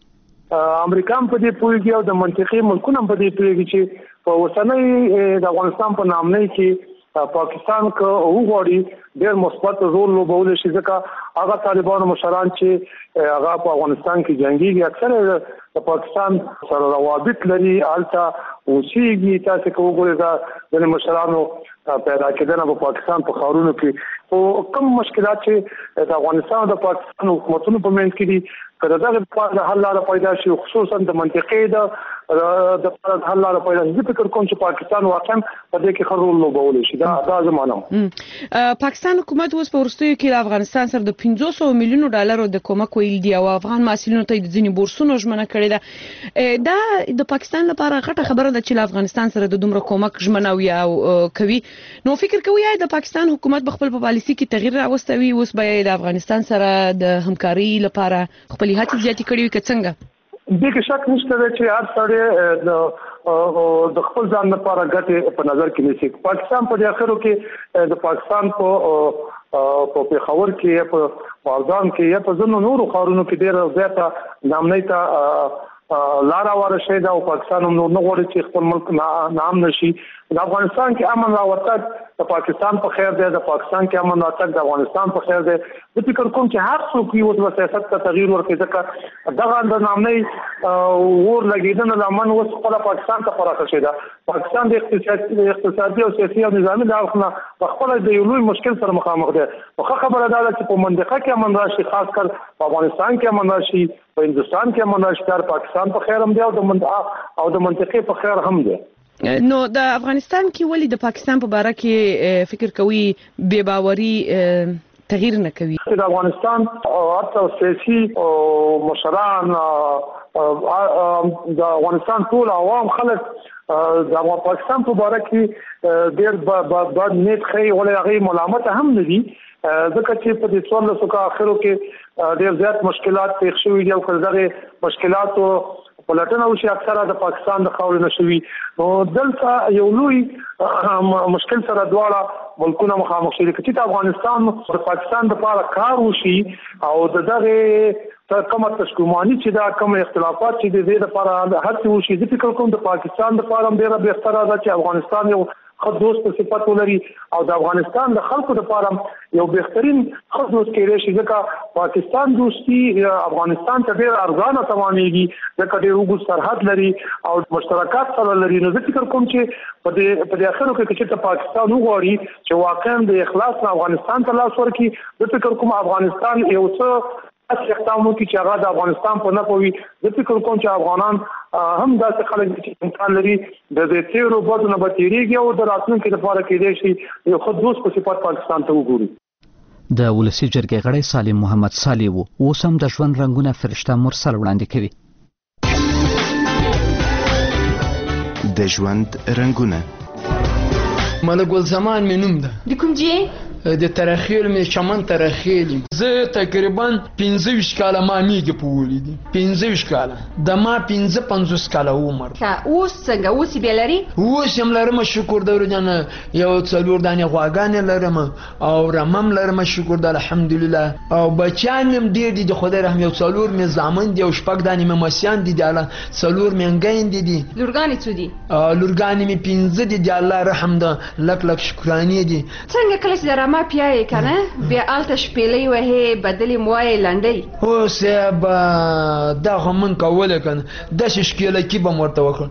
امریکا هم په دې پوهیږي او د منطقي ملکونو هم په دې پوهیږي چې په اوسنۍ د افغانستان په نامنۍ کې پاکستان که وغواړي ډېر مثبت رول لوبولی شي ځکه هغه طالبانو مشران چې هغه په افغانستان کې جنګېږي اکثره د پاکستان سره روابط لري هلته اوسېږي. تاسې که وګورئ دا ځینې مشرانو پیدا کېدنه په پاکستان په ښارونو کې خو کوم مشکلات چې د افغانستان او د پاکستان حکومتونو په منځ کې دي که د دغه لپاره د حل لاره پیدا شي خصوصا د منطقې د حل لاره پیدا شي. زه فکر کوم چې پاکستان واقعا په دې کې ښه رول لوبولی شي. دا زه منم. پاکستان حکومت اوس په وروستیو کې د افغانستان سره د 500 میلیونو ډالرو د کومک ویل دی او افغان محصلینو ته د ځینې بورسونو ژمنه کړې ده. دا د پاکستان لپاره غټه خبره ده چې له افغانستان سره د دومره کومک ژمنه او کوي. نو فکر کوي د پاکستان حکومت په خپل پالیسي کې تغییر راوستوي اوس به د افغانستان سره د همکاري لپاره خپل هڅې زیاتې کړې وي که څنګه؟ دې کې شک نشته چې هر سړی د خپل ځان لپاره ګټې په نظر کې نیسي. پاکستان په اخرو کې د پاکستان په پېښور کې په باغدان کې یا په ځینو نورو ښارونو کې ډېر زیاته نامنۍ ته لاره ورشي دا او پاکستان هم نور نه غواړي چې خپل ملک نام نشي. د افغانستان کې امن راوړل د پاکستان په خیر دی، د پاکستان کې امن راوړل د افغانستان په خیر دی. زه فکر کوم چې هر څوک یو د سیاست ته تغییر ورکړي ځکه دغه د نامنۍ ور لګیدنه د امن اوس خپل پاکستان ته پراخه شي. دا پاکستان د اقتصادي او سیاسي او نظامي لحاظ په خپل د یو لوی مشکل سره مخامخ دی. خو خبره ده چې په منطقه کې امن راشي، خاص کر په افغانستان کې امن راشي، په هندستان کې امن راشي، د پاکستان په خیر هم دی او د منطقې په خیر هم دی. نو د افغانستان کې ولې د پاکستان په باره کې فکر کوي بې باوري تغییر نه کوي؟ د افغانستان حتی سیاسي مشران د افغانستان ټول عوام خلک د پاکستان په باره کې ډېر بد نیت ښیي ولې هغې ملامته هم نه دي ځکه چې په دې 1400 کال اخرو کې ډېر زیات مشکلات پیښ شوي دي او که دغه مشکلاتو پلټنه وشي اکثره د پاکستان د خاورې نه شوي. نو دلته یو لوی مشکل سره دواړه ملکونه مخامخ شي. که چې افغانستان د پاکستان لپاره کار وشي او د دغه کومه تشکیمانی چې دا کوم اختلافات چې د دې لپاره هڅې وشي، زه فکر کوم د پاکستان لپاره هم ډېره بهتره ده چې افغانستان یو ښه دوست په صفت ولري او د افغانستان د خلکو لپاره یو بهترین ښه دوست کېدای شي ځکه پاکستان دوستي افغانستان ته ډېر ارزانه تمامېږي ځکه ډېر اوږد سرحد لري او مشترکات سره لري. نو زه فکر کوم چې په دې اخرو کې چې پاکستان وغواړي چې واقعا د اخلاص نه افغانستان ته لاس ورکړي، زه فکر کوم افغانستان یو څه اقدام وکړي چې هغه د افغانستان په نه پوي. زه فکر کوم چې افغانان هم داسې خلک چې امکان لري د دې تیرو بدو نه به تېرېږي او د راتلونکي لپاره کېدای شي یو ښه دوست په صفت پاکستان ته وګوري. د ولسي جرګې غړی سالم محمد صالح و اوس هم د ژوند رنګونه فرشته مرسل وړاندې کوي. د ژوند رنګونه ملک ګلزمان مې نوم ده. د کوم ځای؟ د ترخیل مې چمن ترخیل. زه تقریبا 25 کاله ما میږي په ولیدي 25 کاله د ما 55 کاله عمر. اوس څنګه اوس به لري؟ اوس هم لرم شکر د ورځنه یو څلور دانې غواګانې لرم او رمم لرم شکر د الحمدلله او بچان هم ډېر دي د خدای رحم یو څلور مې زامن دي او شپږ دانې مې مسیان دي د الله څلور مېنګین دي. لورګانې څو دي؟ لورګانې مې 15 دي د الله رحم ده لک لک شکرانې دي. څنګه کله چې ما پیای کنه بیا الته شپېلې وهې بدلې موای لنډۍ او سبب دا هم کوله کنه د شکیله کې به مرته وکړ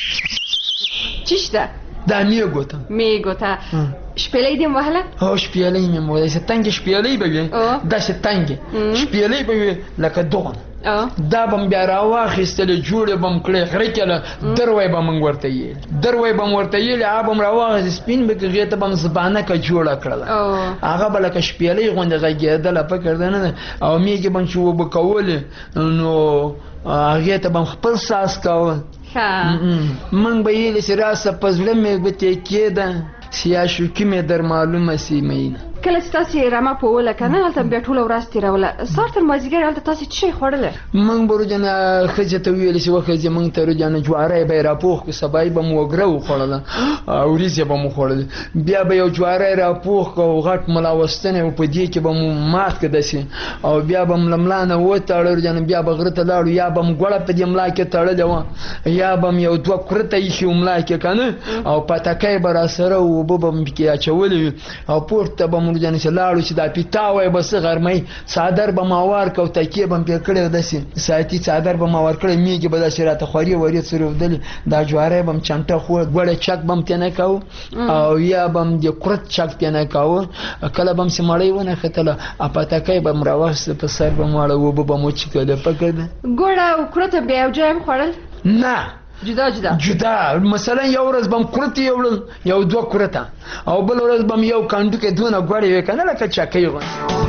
چیشته دا میګوتا شپېلې دې وهله او شپېلې مې مو دې ستنګ شپېلې به دا ستنګ شپېلې به لکه دوغن دا بم بیا راواخیستل جوړې بم کړې خرې کله دروي بم ورته یې ابم راواخ سپین به غیته بم زبانه کا جوړه کړل هغه بل کا شپېلې غونډه غږېدل په کړدنه او میګه بم شو وبکول نو هغه ته بم خپل ساس کاوه من به یې لسراسه پزله مې به ته کېده سیاسو کې مې در معلومه سی مینه کله چې تاسو رمه پوله کنه هلته بیا ټول ورځ تیروله سار تر مازیګر هلته تاسو څه خوړل من برو جن خځه ته ویل چې وخت من ته جن جواره به را پوخ کو سبای به مو غرو خوړل او ریزه به مو خوړل بیا به یو جواره را پوخ کو غټ ملاوستنه په دې کې به مو مات کدسي او بیا به ململانه و تاړو جن بیا به غره ته لاړو یا به مګړه په دې ملا کې تړل و یا به یو دوه کرته یې ملا کې کنه او پټکای بر سره و به کې اچولې او پورته به مونږ جن لاړو چې دا پیتاوي بس غرمې صادر به ماوار کو تکیه به په کړه دسي ساتي صادر به ماوار کړه میږي به د شراته خوري وری سره ودل دا جواره بم چنټه خو غړې چک بم تنه کاو او یا بم د کرت چک تنه کاو کله بم سمړې ونه ختله اپاتکای بم راوست په سر به ماړه و به مو چې کله پکړه ګوړه او کرت بیا جام خورل نه جدا مثلا یو ورځ بم کرت یو دوه کرته او بل ورځ بم یو کاندو کې دونه غوړې وکنه لکه چکې غو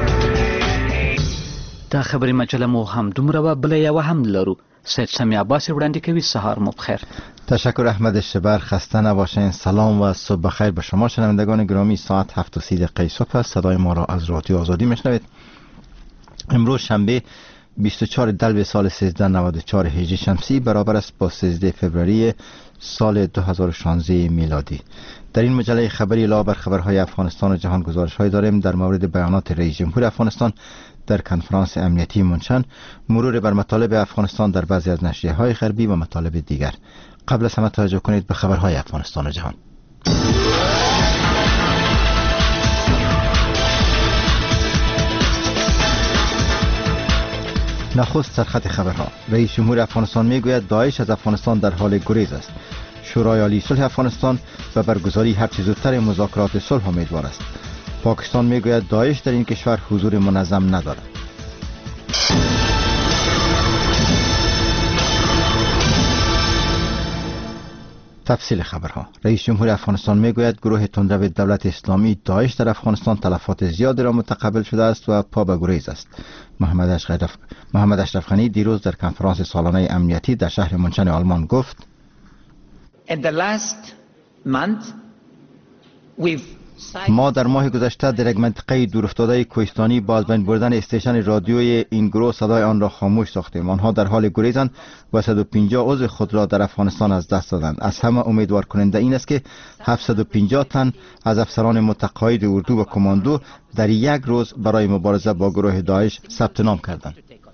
دا خبري مجله مو هم دومره بل یو هم لرو سید سمی عباسی وړاندې کوي سهار مو بخیر. تشکر احمد شبر، خسته نباشین. سلام و صبح بخیر به شما شنوندگان گرامی. ساعت 7:30 صبح است. صدای ما را از رادیو آزادی میشنوید. امروز شنبه 24 دلو سال 1394 هجری شمسی برابر است با 13 فوریه سال 2016 میلادی. در این مجله خبری علاوه بر خبرهای افغانستان و جهان گزارش‌هایی داریم در مورد بیانات رئیس جمهور افغانستان در کنفرانس امنیتی مونشن، مرور بر مطالب افغانستان در بعضی از نشریه‌های غربی و مطالب دیگر. قبل از همه توجه کنید به خبرهای افغانستان و جهان. نخست سرخط خبرها. رئیس جمهور افغانستان میگوید داعش از افغانستان در حال گریز است. شورای عالی صلح افغانستان به برگزاری هرچه زودتر مذاکرات صلح امیدوار است. پاکستان میگوید داعش در این کشور حضور منظم ندارد. تفصیل خبرها. رئیس جمهور افغانستان میگوید گروه تندرو دولت اسلامی داعش در افغانستان تلفات زیادی را متقبل شده است و پا به گریز است. محمد اشرف غنی دیروز در کنفرانس سالانه امنیتی در شهر مونشن آلمان گفت: ما در ماه گذشته در یک منطقه دورافتاده کوهستانی با از بین بردن استیشن رادیوی این گروه صدای آن را خاموش ساختیم. آنها در حال گریزند و 150 عضو خود را در افغانستان از دست دادند. از همه امیدوار کننده این است که 750 تن از افسران متقاعد اردو و کماندو در یک روز برای مبارزه با گروه داعش ثبت نام کردند.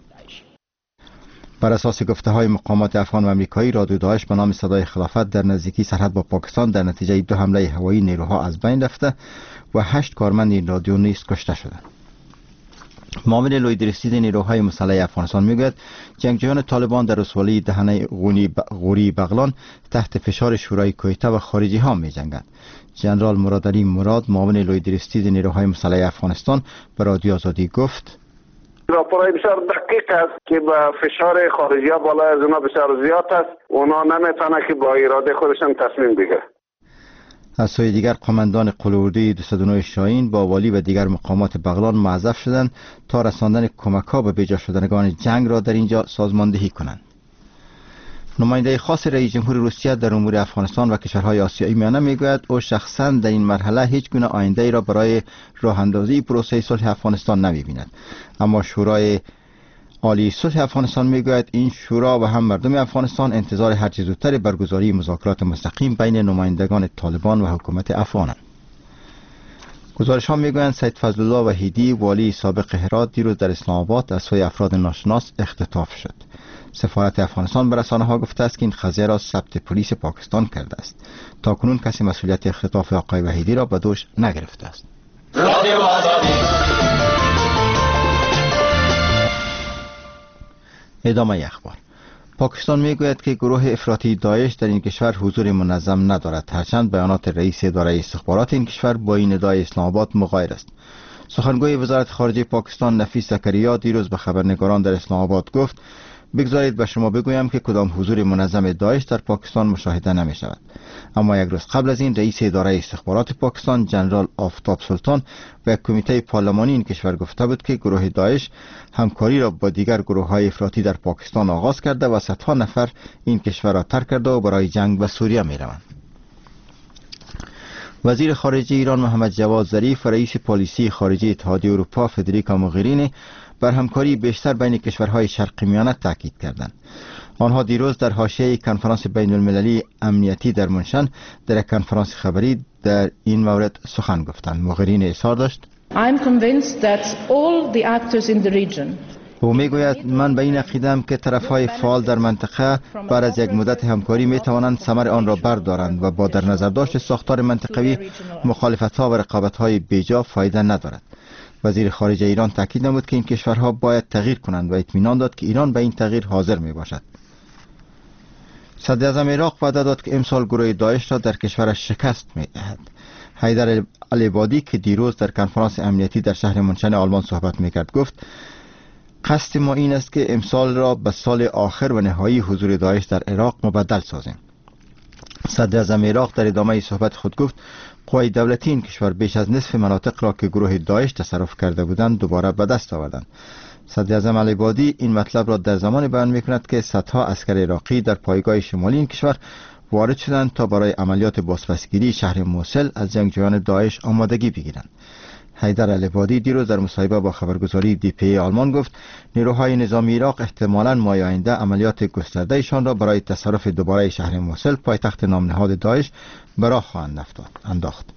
بر اساس گفته‌های مقامات افغان و آمریکایی، رادیو داعش به نام صدای خلافت در نزدیکی سرحد با پاکستان در نتیجه 2 حمله هوایی نیروها از بین رفته و 8 کارمند این رادیو نیز کشته شدند. معاون لویدرسید نیروهای مسلح افغانستان میگوید جنگجویان طالبان در ولسوالی دهنه غوری بغلان تحت فشار شورای کویته و خارجی ها می جنگند. ژنرال مرادعلی مراد، معاون لویدرسید نیروهای مسلح افغانستان، به رادیو آزادی گفت: راپورای بسیار دقیق است که با فشار خارجی ها بالا از اونا بسیار زیاد است. اونا نمیتونه که با اراده خودشان تصمیم بگیره. از سوی دیگر قماندان قلوردی 209 شاهین با والی و دیگر مقامات بغلان معذب شدند تا رساندن کمک‌ها به بیجا شدگان جنگ را در اینجا سازماندهی کنند. نماینده خاص رئیس جمهور روسیه در امور افغانستان و کشورهای آسیایی میانه میگوید او شخصا در این مرحله هیچ گونه آینده‌ای را برای راه اندازی پروسه صلح افغانستان نمی‌بیند. اما شورای عالی صلح افغانستان میگوید این شورا و هم مردم افغانستان انتظار هر چه زودتر برگزاری مذاکرات مستقیم بین نمایندگان طالبان و حکومت افغانند. گزارش ها میگویند سید فضل الله وحیدی، والی سابق هرات، دیروز در اسلام آباد از سوی افراد ناشناس اختطاف شد. سفارت افغانستان به رسانه‌ها گفته است که این قضیه را ثبت پلیس پاکستان کرده است. تاکنون کسی مسئولیت اختطاف آقای وحیدی را به دوش نگرفته است. ادامه اخبار. پاکستان میگوید که گروه افراطی داعش در این کشور حضور منظم ندارد، هرچند بیانات رئیس اداره استخبارات این کشور با این ادعای اسلام آباد مغایر است. سخنگوی وزارت خارجه پاکستان نفیس زکریا دیروز به خبرنگاران در اسلام آباد گفت: بگذارید به شما بگویم که کدام حضور منظم داعش در پاکستان مشاهده نمی شود. اما یک روز قبل از این رئیس اداره استخبارات پاکستان جنرال آفتاب سلطان و یک کمیته پارلمانی این کشور گفته بود که گروه داعش همکاری را با دیگر گروه‌های افراطی در پاکستان آغاز کرده و صدها نفر این کشور را ترک کرده و برای جنگ به سوریه می روند. وزیر خارجه ایران محمد جواد ظریف و رئیس پالیسی خارجه اتحادیه اروپا فدریکا موغرینی بر همکاری بیشتر بین کشورهای شرق میانه تاکید کردند. آنها دیروز در حاشیه کنفرانس بین المللی امنیتی در منشن در یک کنفرانس خبری در این مورد سخن گفتند. موغرینی اظهار داشت: I'm convinced that all the actors in the region او میگوید من به این عقیده‌ام که طرفهای فعال در منطقه بعد از یک مدت همکاری می توانند ثمر آن را بردارند و با در نظر داشت ساختار منطقوی مخالفت‌ها و رقابت‌های بیجا فایده ندارد. وزیر خارجه ایران تاکید نمود که این کشورها باید تغییر کنند و اطمینان داد که ایران به این تغییر حاضر می باشد. صدر اعظم عراق وعده داد که امسال گروه داعش را در کشورش شکست می دهد. حیدر العبادی که دیروز در کنفرانس امنیتی در شهر منشن آلمان صحبت می کرد گفت: قصد ما این است که امسال را به سال آخر و نهایی حضور داعش در عراق مبدل سازیم. صدر اعظم عراق در ادامه صحبت خود گفت: قوای دولتی این کشور بیش از نصف مناطق را که گروه داعش تصرف کرده بودند دوباره به دست آوردند. صدر اعظم العبادی این مطلب را در زمان بیان می‌کند که صدها عسکر عراقی در پایگاه شمالی این کشور وارد شدند تا برای عملیات بازپسگیری شهر موصل از جنگجویان داعش آمادگی بگیرند. حیدر العبادی دیروز در مصاحبه با خبرگزاری DPA آلمان گفت نیروهای نظامی عراق احتمالاً ماه آینده عملیات گستردهشان را برای تصرف دوباره شهر موصل پایتخت نامنهاد داعش به راه خواهند انداخت.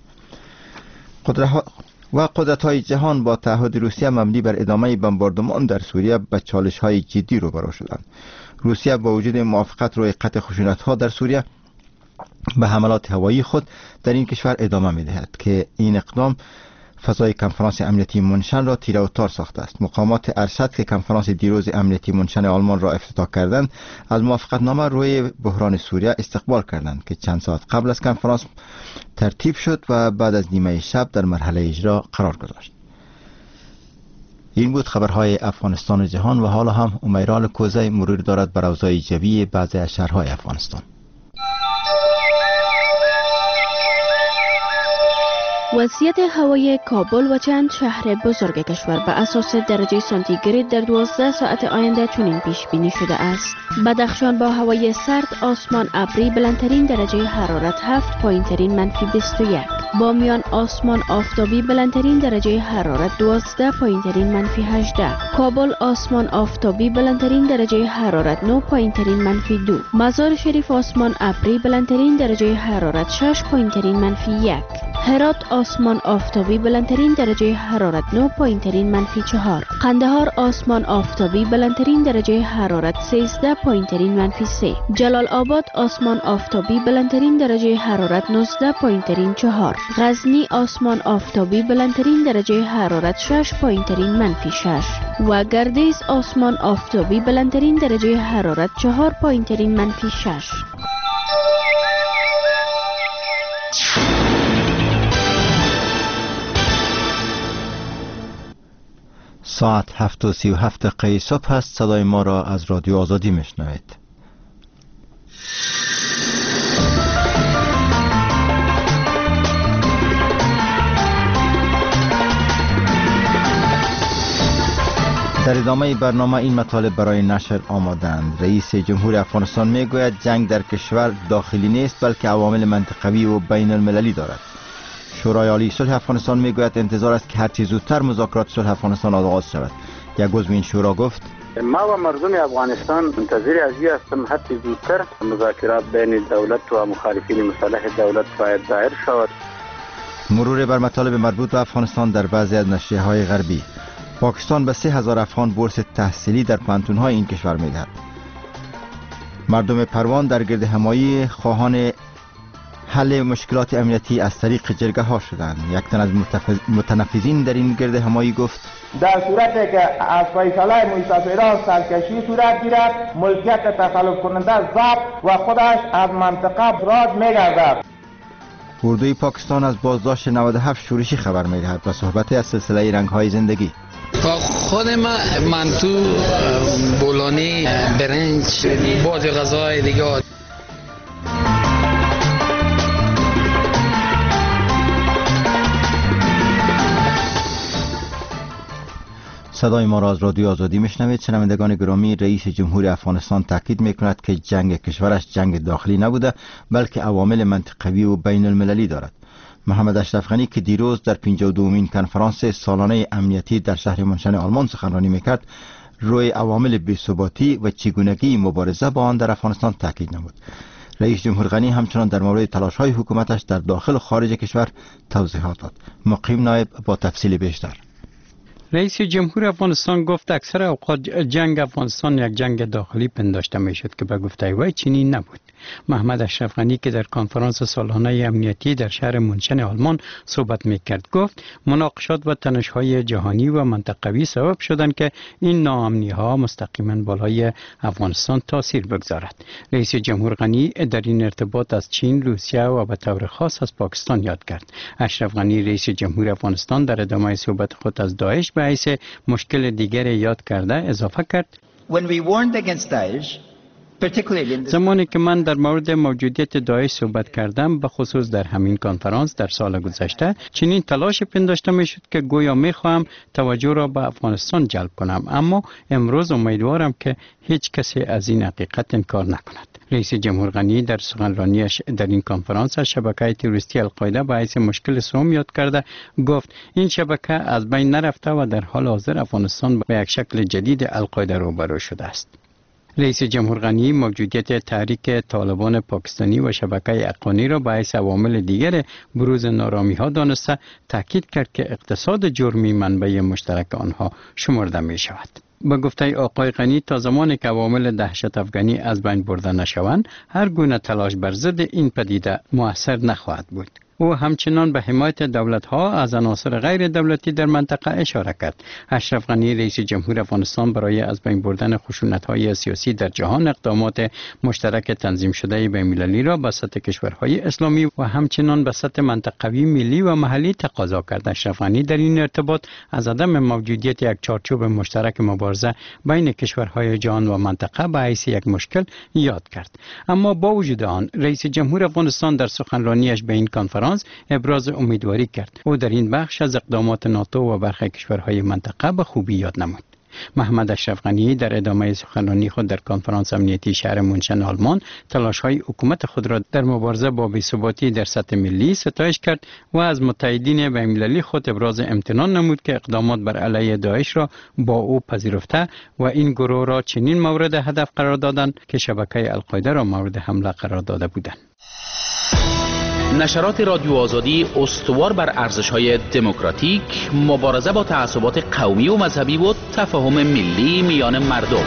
قدرت‌های جهان با تعهد روسیه مبنی بر ادامه بمباردمان در سوریه به چالش‌های جدی روبرو شدند. روسیه با وجود موافقت روی قطع خشونت‌ها در سوریه به حملات هوایی خود در این کشور ادامه می‌دهد که این اقدام فضای کنفرانس امنیتی منشن را تیره و تار ساخته است. مقامات ارشد که کنفرانس دیروز امنیتی منشن آلمان را افتتاح کردند از موافقتنامه روی بحران سوریه استقبال کردند که چند ساعت قبل از کنفرانس ترتیب شد و بعد از نیمه شب در مرحله اجرا قرار گذاشت. این بود خبرهای افغانستان و جهان و حالا هم امیرال کوزه مرور دارد بر اوضاع جوی بعضی از شهرهای افغانستان. وضعیت هوای کابل و چند شهر بزرگ کشور به اساس درجه سانتیگراد در 12 ساعت آینده چنین پیش بینی شده است: بدخشان با هوای سرد، آسمان ابری، بلندترین درجه حرارت 7، پایینترین منفی 21. بامیان آسمان آفتابی، بلندترین درجه حرارت 12، پایینترین منفی 18. کابل آسمان آفتابی، بلندترین درجه حرارت 9، پایینترین منفی 2. مزار شریف آسمان ابری، بلندترین درجه حرارت 6، پایینترین منفی 1. هرات آسمان آفتابی، بلندترین درجه حرارت 9، پایینترین منفی 4. قندهار آسمان آفتابی، بلندترین درجه حرارت 13، پایینترین منفی 3. جلال آباد آسمان آفتابی، بلندترین درجه حرارت 19، پایینترین 4. غزنی آسمان آفتابی، بلندترین درجه حرارت 6، پایینترین منفی 6. و گردیز آسمان آفتابی، بلندترین درجه حرارت 4، پایینترین منفی 6. ساعت 7:37 صبح است. صدای ما را از رادیو آزادی میشنوید. در ادامه برنامه این مطالب برای نشر آمادند. رئیس جمهور افغانستان میگوید جنگ در کشور داخلی نیست بلکه عوامل منطقوی و بین المللی دارد. شورای عالی صلح افغانستان میگوید انتظار است که هرچی زودتر مذاکرات صلح افغانستان آغاز شود. یک عضو این شورا گفت: ما و مردم افغانستان منتظر از این هستیم هرچی زودتر مذاکرات بین دولت و مخالفین مسلح دولت باید دایر شود. مرور بر مطالب مربوط به افغانستان در بعضی از نشریه‌های غربی. پاکستان به 3000 افغان بورس تحصیلی در پانتون‌های این کشور می‌دهد. مردم پروان در گرد همایی خواهان حل مشکلات امنیتی از طریق جرگه ها شدند. یک تن از متنفذین در این گرد همایی گفت: در صورتی که از فیصله مسافران سرکشی صورت گیرد، ملکیت تخلف کننده ضبط و خودش از منطقه اخراج می‌گردد. اردوی پاکستان از بازداشت 97 شورشی خبر می‌دهد و صحبت از سلسله رنگ‌های زندگی. خود ما منتو، بولانی، برنج، بعضی غذاهای دیگه. صدای ما را از رادیو آزادی میشنوید. شنوندگان گرامی، رئیس جمهور افغانستان تاکید میکند که جنگ کشورش جنگ داخلی نبوده بلکه عوامل منطقوی و بین المللی دارد. محمد اشرف غنی که دیروز در 52مین کنفرانس سالانه امنیتی در شهر منشن آلمان سخنرانی میکرد، روی عوامل بی‌ثباتی و چگونگی مبارزه با آن در افغانستان تاکید نمود. رئیس جمهور غنی همچنان در مورد تلاش‌های حکومتش در داخل و خارج کشور توضیحات داد. مقیم نایب با تفصیل بیشتر. رئیس جمهور افغانستان گفت اکثر اوقات جنگ افغانستان یک جنگ داخلی پنداشته میشد که به گفته وی چنین نبود. محمد اشرف غنی که در کنفرانس سالانه امنیتی در شهر منشن آلمان صحبت میکرد گفت مناقشات و تنش‌های جهانی و منطقوی سبب شدند که این ناامنی‌ها مستقیما بالای افغانستان تاثیر بگذارد. رئیس جمهور غنی در این ارتباط از چین، روسیه و به طور خاص از پاکستان یاد کرد. اشرف غنی رئیس جمهور افغانستان در ادامه صحبت خود از داعش به حیث مشکل دیگر یاد کرده اضافه کرد: زمانی که من در مورد موجودیت داعش صحبت کردم، به خصوص در همین کنفرانس در سال گذشته، چنین تلاش پنداشته می شد که گویا می خواهم توجه را به افغانستان جلب کنم، اما امروز امیدوارم که هیچ کسی از این حقیقت انکار نکند. رئیس جمهور غنی در سخنرانیش در این کنفرانس شبکه تروریستی القاعده به حیث مشکل سوم یاد کرده گفت این شبکه از بین نرفته و در حال حاضر افغانستان به یک شکل جدید القاعده روبرو شده است. رئیس جمهور غنی موجودیت تحریک طالبان پاکستانی و شبکه افغانی را به حیث عوامل دیگر بروز نارامی‌ها دانسته تاکید کرد که اقتصاد جرمی منبع مشترک آنها شمرده می شود. به گفته آقای غنی تا زمانی که عوامل دهشت افغانی از بین برده نشوند، هر گونه تلاش بر ضد این پدیده مؤثر نخواهد بود. او همچنان به حمایت دولت‌ها از عناصر غیر دولتی در منطقه اشاره کرد. اشرف غنی رئیس جمهور افغانستان برای از بین بردن خشونت‌های سیاسی در جهان اقدامات مشترک تنظیم شده بین‌المللی را به سطح کشورهای اسلامی و همچنان به سطح منطقوی، ملی و محلی تقاضا کرد. اشرف غنی در این ارتباط از عدم موجودیت یک چارچوب مشترک مبارزه بین کشورهای جهان و منطقه به حیث یک مشکل یاد کرد. اما با وجود آن، رئیس جمهور افغانستان در سخنرانیش به این کنفرانس ابراز امیدواری کرد. او در این بخش از اقدامات ناتو و برخی کشورهای منطقه به خوبی یاد نمود. محمد اشرف غنی در ادامه سخنرانی خود در کنفرانس امنیتی شهر منشن آلمان تلاش‌های حکومت خود را در مبارزه با بی‌ثباتی در سطح ملی ستایش کرد و از متحدین بین‌المللی خود ابراز امتنان نمود که اقدامات بر علیه داعش را با او پذیرفته و این گروه را چنین مورد هدف قرار دادند که شبکه القاعده را مورد حمله قرار داده بودند. نشرات رادیو آزادی استوار بر ارزش‌های دموکراتیک، مبارزه با تعصبات قومی و مذهبی و تفاهم ملی میان مردم.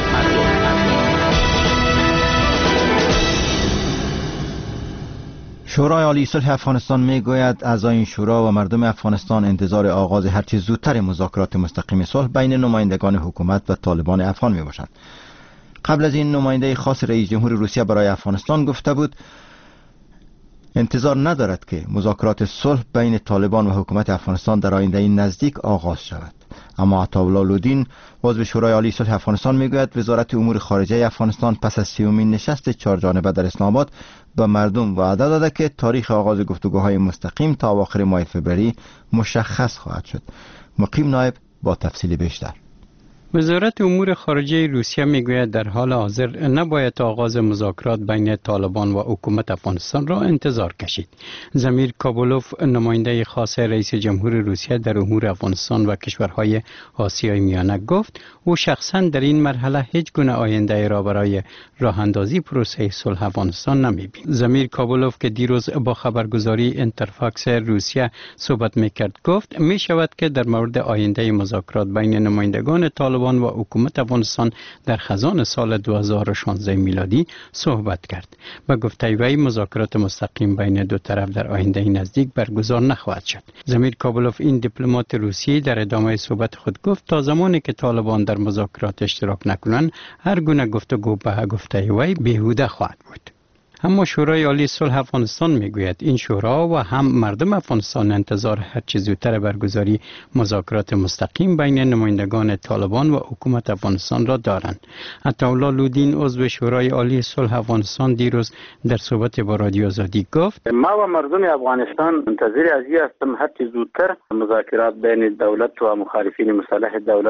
شورای عالی صلح افغانستان میگوید اعضای این شورا و مردم افغانستان انتظار آغاز هرچه زودتر مذاکرات مستقیم صلح بین نمایندگان حکومت و طالبان افغان میباشد. قبل از این نماینده خاص رئیس جمهور روسیه برای افغانستان گفته بود انتظار ندارد که مذاکرات صلح بین طالبان و حکومت افغانستان در آینده نزدیک آغاز شود. اما عطاالله لودین عضو شورای عالی صلح افغانستان میگوید وزارت امور خارجه افغانستان پس از 30مین نشست 4 جانبه در اسلام آباد به مردم وعده داده که تاریخ آغاز گفتگوهای مستقیم تا اواخر ماه فوریه مشخص خواهد شد. مقیم نایب با تفصیل بیشتر. وزارت امور خارجه روسیه میگوید در حال حاضر نباید آغاز مذاکرات بین طالبان و حکومت افغانستان را انتظار کشید. زمیر کابولوف نماینده خاص رئیس جمهور روسیه در امور افغانستان و کشورهای آسیای میانه گفت او شخصا در این مرحله هیچ گونه آینده را برای راه اندازی پروسه صلح افغانستان نمی‌بیند. زمیر کابولوف که دیروز با خبرگزاری انترفاکس روسیه صحبت میکرد گفت میشود که در مورد آینده مذاکرات بین نمایندگان طالبان و حکومت افغانستان در خزان سال 2016 میلادی صحبت کرد. با گفته وی مذاکرات مستقیم بین دو طرف در آینده نزدیک برگزار نخواهد شد. زمیر کابولوف این دیپلمات روسی در ادامه صحبت خود گفت تا زمانی که طالبان در مذاکرات اشتراک نکنند هر گونه گفتگو به گفته وی بیهوده خواهد بود. اما شورای عالی صلح افغانستان میگوید این شورا و هم مردم افغانستان انتظار هرچه زودتر برگزاری مذاکرات مستقیم بین نمایندگان طالبان و حکومت افغانستان را دارند. عطاالله لودین عضو شورای عالی صلح افغانستان دیروز در صحبت با رادیو آزادی گفت ما و مردم افغانستان منتظر از این هستم هرچه زودتر مذاکرات بین دولت و مخالفین مسلح دولت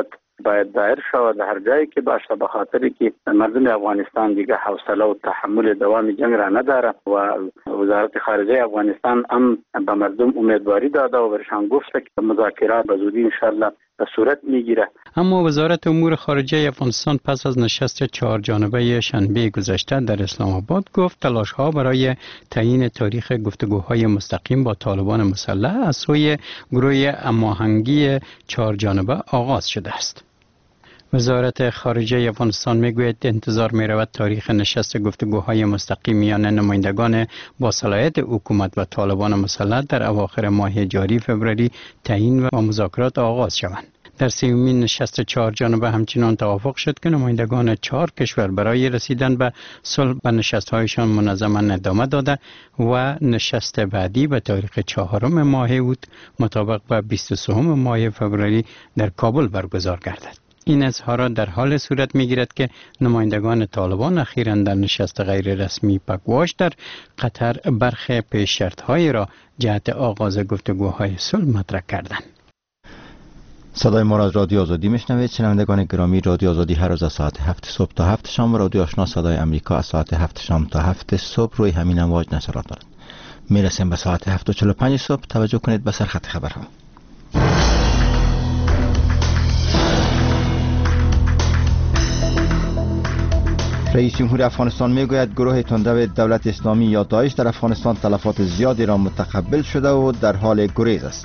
باید دایر شود در هر جایی که باشه، به خاطر که مردم افغانستان دیگه حوصله و تحمل دوام جنگ را نداره و وزارت خارجه افغانستان هم به مردم امیدواری داده و برشان گفته که مذاکرات به زودی انشالله صورت میگیره. اما وزارت امور خارجه افغانستان پس از نشست 4 جانبه شنبه گذشته در اسلام آباد گفت تلاش‌ها برای تعیین تاریخ گفتگوهای مستقیم با طالبان مسلح از سوی گروه هماهنگی 4 جانبه آغاز شده است. وزارت خارجه افغانستان میگوید انتظار می‌رود تاریخ نشست گفتگوهای مستقیم میان نمایندگان با صلاحیت حکومت و طالبان مسلح در اواخر ماه جاری فوریه تعیین و مذاکرات آغاز شوند. در سومین نشست 4 جانبه همچنان توافق شد که نمایندگان 4 کشور برای رسیدن به صلح به نشست‌هایشان منظما ادامه داده و نشست بعدی به تاریخ 4 ماه اوت مطابق به 23 ماه فوریه در کابل برگزار گردد. این اظهارات در حال صورت می‌گیرد که نمایندگان طالبان اخیراً در نشست غیر رسمی پکواش در قطر برخی پیش شرط‌های را جهت آغاز گفتگوهای صلح مطرح کردند. صدای ما را از رادیو آزادی میشنوید. شنوندگان گرامی، رادیو آزادی هر روز از ساعت 7 صبح تا 7 شام و رادیو آشنا صدای امریکا از ساعت 7 شام تا 7 صبح روی همین امواج نشرات دارد. میرسیم به ساعت 7:45 صبح. توجه کنید به سرخط خبرها. رئیس جمهور افغانستان میگوید گروه تندرو دولت اسلامی یا داعش در افغانستان تلفات زیادی را متقبل شده و در حال گریز است.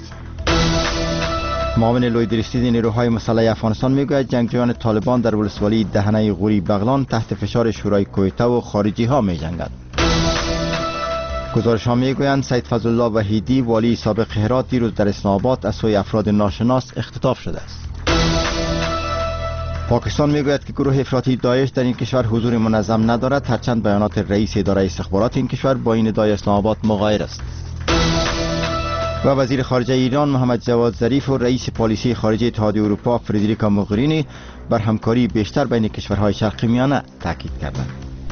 معاون لوی درستید نیروهای مسلح افغانستان میگوید جنگجویان طالبان در ولسوالی دهنه غوری بغلان تحت فشار شورای کویته و خارجی ها می جنگند. گزارش ها میگویند سید فضل الله وحیدی والی سابق هرات دیروز در اسلام آباد از سوی افراد ناشناس اختطاف شده است. پاکستان میگوید که گروه افراطی داعش در این کشور حضور منظم ندارد، هرچند بیانات رئیس اداره استخبارات این کشور با این ادعای اسلام آباد مغایر است. و وزیر خارجه ایران محمد جواد ظریف و رئیس پالیسی خارجه اتحادیه اروپا فردریکا موغرینی بر همکاری بیشتر بین کشورهای شرقی میانه تاکید کردند.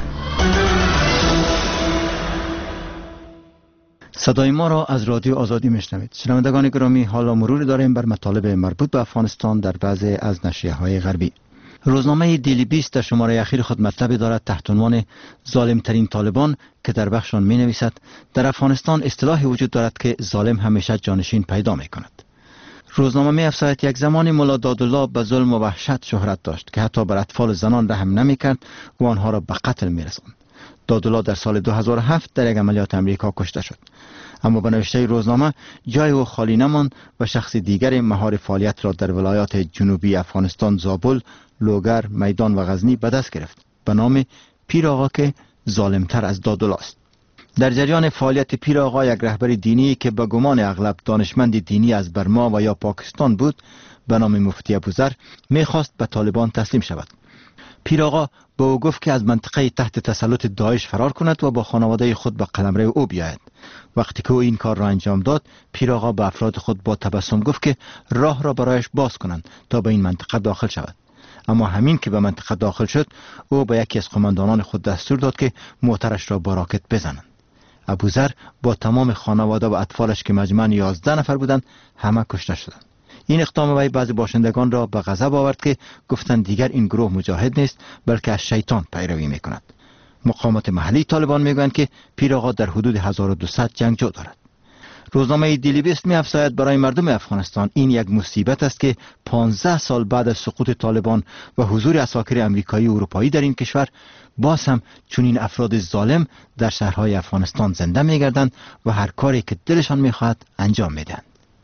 صدای ما را از رادیو آزادی میشنوید. شنوندگان گرامی، حالا مروری داریم بر مطالب مربوط به افغانستان در بعضی از نشریه‌های غربی. روزنامه دیلی 20 در شماره اخیر خود مطلبی دارد تحت عنوان ظالمترین طالبان که در بخش آن می نویسد در افغانستان اصطلاحی وجود دارد که ظالم همیشه جانشین پیدا می کند. روزنامه می افزاید یک زمانی ملا دادالله به ظلم و وحشت شهرت داشت که حتی بر اطفال زنان رحم نمی کرد و آنها را به قتل می رساند. دادالله در سال 2007 در یک عملیات امریکا کشته شد. اما به نوشته روزنامه جای او خالی نماند و شخص دیگر مهار فعالیت را در ولایات جنوبی افغانستان زابل، لوگر، میدان و غزنی به دست گرفت به نام پیر آقا که ظالمتر از دادالله است. در جریان فعالیت پیر آقا یک رهبر دینی که به گمان اغلب دانشمند دینی از برما و یا پاکستان بود به نام مفتی ابوذر می‌خواست به طالبان تسلیم شود. پیر آقا به او گفت که از منطقه تحت تسلط داعش فرار کند و با خانواده خود به قلمرو او بیاید. وقتی که او این کار را انجام داد، پیر آقا به افراد خود با تبسم گفت که راه را برایش باز کنند تا به این منطقه داخل شود. اما همین که به منطقه داخل شد، او به یکی از قماندانان خود دستور داد که موترش را با راکت بزنند. ابوذر با تمام خانواده و اطفالش که مجموعاً 11 نفر بودند همه کشته شدند. این اقدام وی بعضی باشندگان را به غضب آورد که گفتند دیگر این گروه مجاهد نیست بلکه از شیطان پیروی میکند. مقامات محلی طالبان میگویند که پیر آقا در حدود 1200 جنگجو دارد. روزنامه دیلی 20 می‌افزاید برای مردم افغانستان این یک مصیبت است که 15 سال بعد از سقوط طالبان و حضور عساکر امریکایی و اروپایی در این کشور باز هم چنین افراد ظالم در شهرهای افغانستان زنده می‌گردند و هر کاری که دلشان می‌خواهد انجام می‌دهند.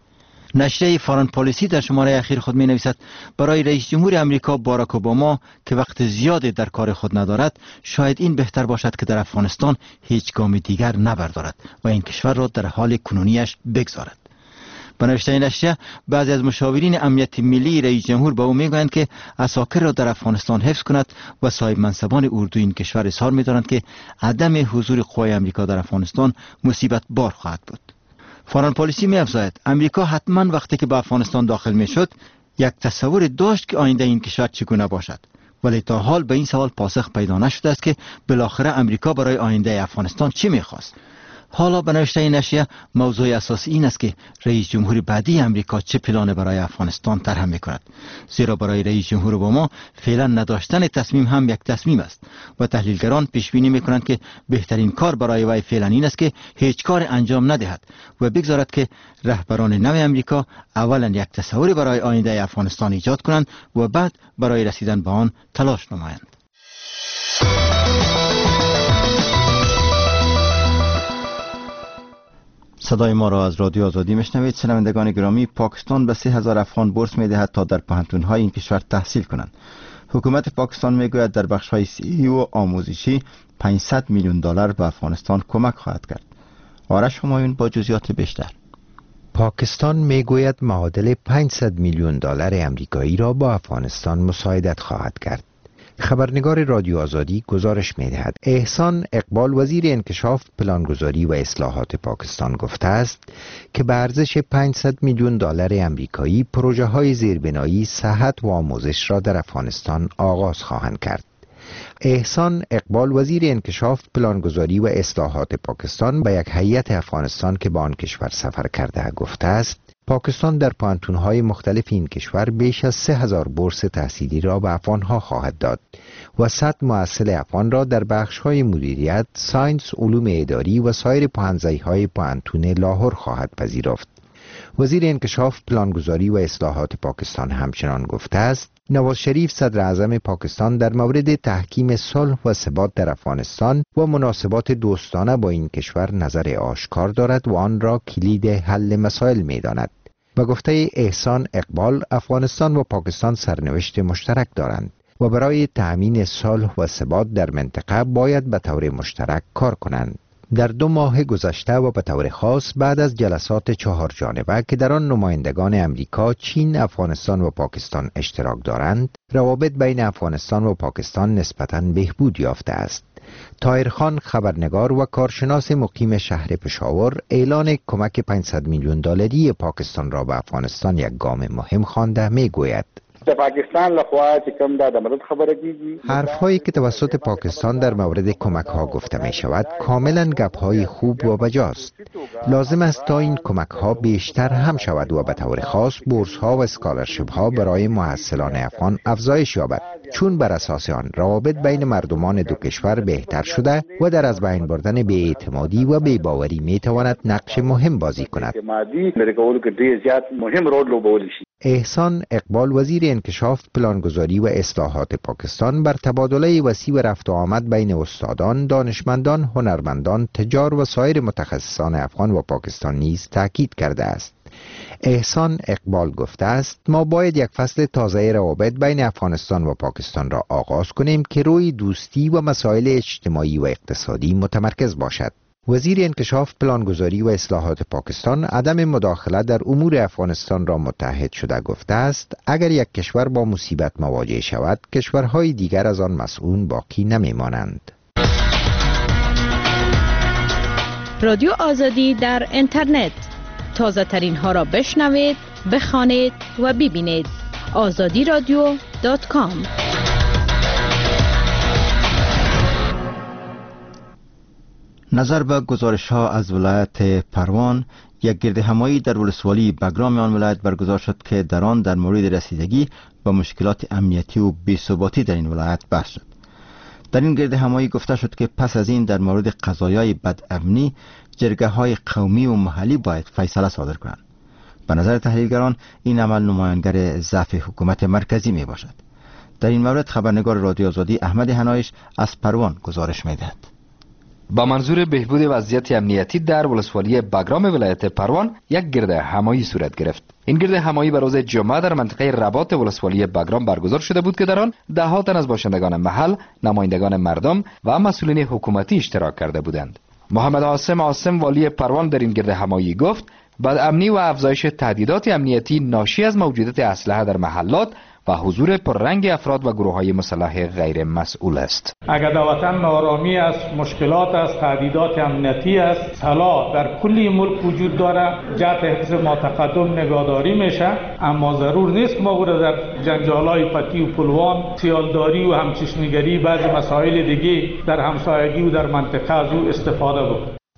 نشریه فارن پالیسی در شماره اخیر خود می نویسد برای رئیس جمهور امریکا باراک اوباما که وقت زیادی در کار خود ندارد، شاید این بهتر باشد که در افغانستان هیچ گام دیگر نبردارد و این کشور را در حال کنونیش بگذارد. به نوشته نشریه بعضی از مشاورین امنیت ملی رئیس جمهور به او میگویند که عساکر را در افغانستان حفظ کند و صاحب منصبان اردو این کشور اظهار می‌دارند که عدم حضور قوای امریکا در افغانستان مصیبت بار خواهد بود. فارن پالیسی می افزاید امریکا حتما وقتی که به افغانستان داخل می شد یک تصور داشت که آینده این کشور چگونه باشد، ولی تا حال به این سوال پاسخ پیدا نشده است که بالاخره امریکا برای آینده افغانستان چی می خواست. حالا به نوشته این نشریه موضوع اساسی این است که رئیس جمهور بعدی امریکا چه پلان برای افغانستان طرح می‌کند، زیرا برای رئیس جمهور اوباما فعلا نداشتن تصمیم هم یک تصمیم است و تحلیلگران پیش بینی می‌کنند که بهترین کار برای وی فعلا این است که هیچ کار انجام ندهد و بگذارد که رهبران نو امریکا اولا یک تصوری برای آینده افغانستان ایجاد کنند و بعد برای رسیدن به آن تلاش نمایند. صدای ما را از رادیو آزادی میشنوید. شنوندگان گرامی، پاکستان به 3000 افغان بورس میدهد تا در پوهنتون‌های این کشور تحصیل کنند. حکومت پاکستان میگوید در بخش‌های صحی و آموزشی 500 میلیون دلار به افغانستان کمک خواهد کرد. آرش همایون با جزئیات بیشتر. پاکستان میگوید معادل 500 میلیون دلار آمریکایی را با افغانستان مساعدت خواهد کرد. خبرنگار رادیو آزادی گزارش می‌دهد احسان اقبال وزیر انکشاف، پلانگذاری و اصلاحات پاکستان گفته است که به ارزش 500 میلیون دلار آمریکایی پروژه‌های زیربنایی، صحت و آموزش را در افغانستان آغاز خواهند کرد. احسان اقبال وزیر انکشاف، پلانگذاری و اصلاحات پاکستان به یک هیئت افغانستان که به آن کشور سفر کرده گفته است پاکستان در پوهنتون‌های مختلف این کشور بیش از 3000 بورس تحصیلی را به افغان‌ها خواهد داد و 100 محصل افغان را در بخش‌های مدیریت، ساینس، علوم اداری و سایر پوهنځی‌های پوهنتون لاهور خواهد پذیرفت. وزیر انکشاف، پلانگذاری و اصلاحات پاکستان همچنان گفته است نواز شریف صدر اعظم پاکستان در مورد تحکیم صلح و ثبات در افغانستان و مناسبات دوستانه با این کشور نظر آشکار دارد و آن را کلید حل مسائل می‌داند. به گفته احسان اقبال، افغانستان و پاکستان سرنوشت مشترک دارند و برای تأمین صلح و ثبات در منطقه باید به طور مشترک کار کنند. در 2 ماه گذشته و به طور خاص بعد از جلسات 4 جانبه که در آن نمایندگان امریکا، چین، افغانستان و پاکستان اشتراک دارند، روابط بین افغانستان و پاکستان نسبتاً بهبود یافته است. طاهرخان، خبرنگار و کارشناس مقیم شهر پشاور، اعلان کمک 500 میلیون دلاری پاکستان را به افغانستان یک گام مهم خوانده میگوید د پاکستان لخوا چې کوم د مدد خبره کیږي، حرف‌هایی که توسط پاکستان در مورد کمک‌ها گفته می‌شود کاملاً گپ‌های خوب و بجاست. لازم است تا این کمک‌ها بیشتر هم شود و به طور خاص بورس‌ها و اسکالرشیپ‌ها برای محصلان افغان افزایش یابد، چون بر اساس آن روابط بین مردمان دو کشور بهتر شده و در از بین بردن بی‌اعتمادی و بی‌باوری می‌تواند نقش مهم بازی کند. احسان اقبال وزیر انکشاف، پلانگذاری و اصلاحات پاکستان بر تبادله وسیع و رفت و آمد بین استادان، دانشمندان، هنرمندان، تجار و سایر متخصصان افغان و پاکستان نیز تاکید کرده است. احسان اقبال گفته است ما باید یک فصل تازه روابط بین افغانستان و پاکستان را آغاز کنیم که روی دوستی و مسائل اجتماعی و اقتصادی متمرکز باشد. وزیر انکشاف، پلانگذاری و اصلاحات پاکستان عدم مداخله در امور افغانستان را متحد شده گفته است اگر یک کشور با مصیبت مواجه شود کشورهای دیگر از آن مسئول باقی نمیمانند. رادیو آزادی در اینترنت، تازه ترین ها را بشنوید، بخوانید و ببینید. azadiradio.com. نظر به گزارش‌ها از ولایت پروان، یک گردهمایی در ولسوالی بگرام آن ولایت برگزار شد که در آن در مورد رسیدگی به مشکلات امنیتی و بی‌ثباتی در این ولایت بحث شد. در این گردهمایی گفته شد که پس از این در مورد قضایای بدامنی جرگه‌های قومی و محلی باید فیصله صادر کنند. به نظر تحلیلگران این عمل نمایانگر ضعف حکومت مرکزی می باشد. در این مورد خبرنگار رادیو آزادی احمد حنایش از پروان گزارش می‌دهد. با منظور بهبود وضعیت امنیتی در ولسوالی بگرام ولایت پروان یک گرده همایی صورت گرفت. این گرده همایی به روز جمعه در منطقه رباط ولسوالی بگرام برگزار شده بود که در آن ده‌ها تن از باشندگان محل، نمایندگان مردم و مسئولین حکومتی اشتراک کرده بودند. محمد عاصم والی پروان در این گرده همایی گفت بدامنی و افزایش تهدیدات امنیتی ناشی از موجودیت اسلحه در محلات و حضور پررنگ افراد و گروه‌های مسلح غیر مسئول است. اگر در وطن نارامی است، مشکلات است، تهدیدات امنیتی است، طلا در کلی ملک وجود داره، جهت حفظ ما تقدم نگهداری میشه، اما ضرور نیست که ما او را در جنجال‌های پتی و پلوان، سیالداری و همچشمگری بعضی مسائل دیگه در همسایگی و در منطقه از او استفاده بکنیم.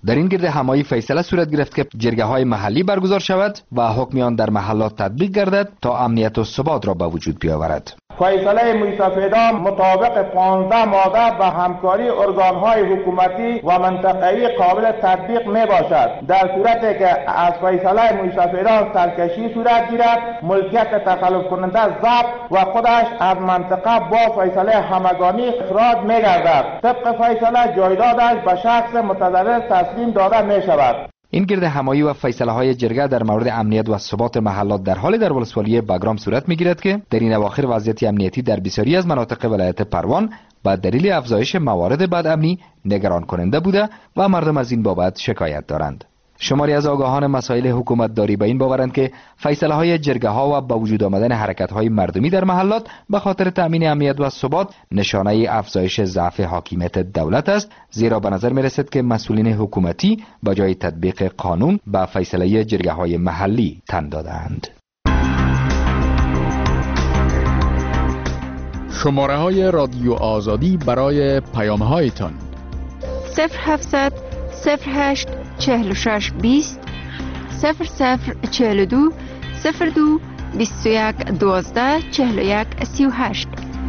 در این گرد همایی فیصله صورت گرفت که جرگه های محلی برگزار شود و حکم آن در محلات تطبیق گردد تا امنیت و ثبات را به وجود بیاورد. فیصله مستفیدان مطابق 15 ماده و همکاری ارگانهای حکومتی و منطقه‌ای قابل تطبیق می باشد. در صورتی که از فیصله مستفیدان سرکشی صورت گیرد، ملکیت تخلف کننده ضبط و خودش از منطقه با فیصله همگانی اخراج می گردد. طبق فیصله جایدادش به شخص متضرر تسلیم داده می شود. این گرد همایی و فیصله های جرگه در مورد امنیت و ثبات محلات در حال در ولسوالی بگرام صورت میگیرد که در این اواخر وضعیت امنیتی در بسیاری از مناطق ولایت پروان با دلیل افزایش موارد بدامنی نگران کننده بوده و مردم از این بابت شکایت دارند. شماری از آگاهان مسائل حکومت داری به این باورند که فیصله های جرگه ها و با وجود آمدن حرکت های مردمی در محلات به خاطر تامین امنیت و ثبات نشانه افزایش ضعف حاکمیت دولت است، زیرا به نظر می رسد که مسئولین حکومتی با جای تطبیق قانون به فیصله جرگه های محلی تن دادند. شماره های رادیو آزادی برای پیام هایتان 0700 08 46 20 0042 02 21 12 41 38.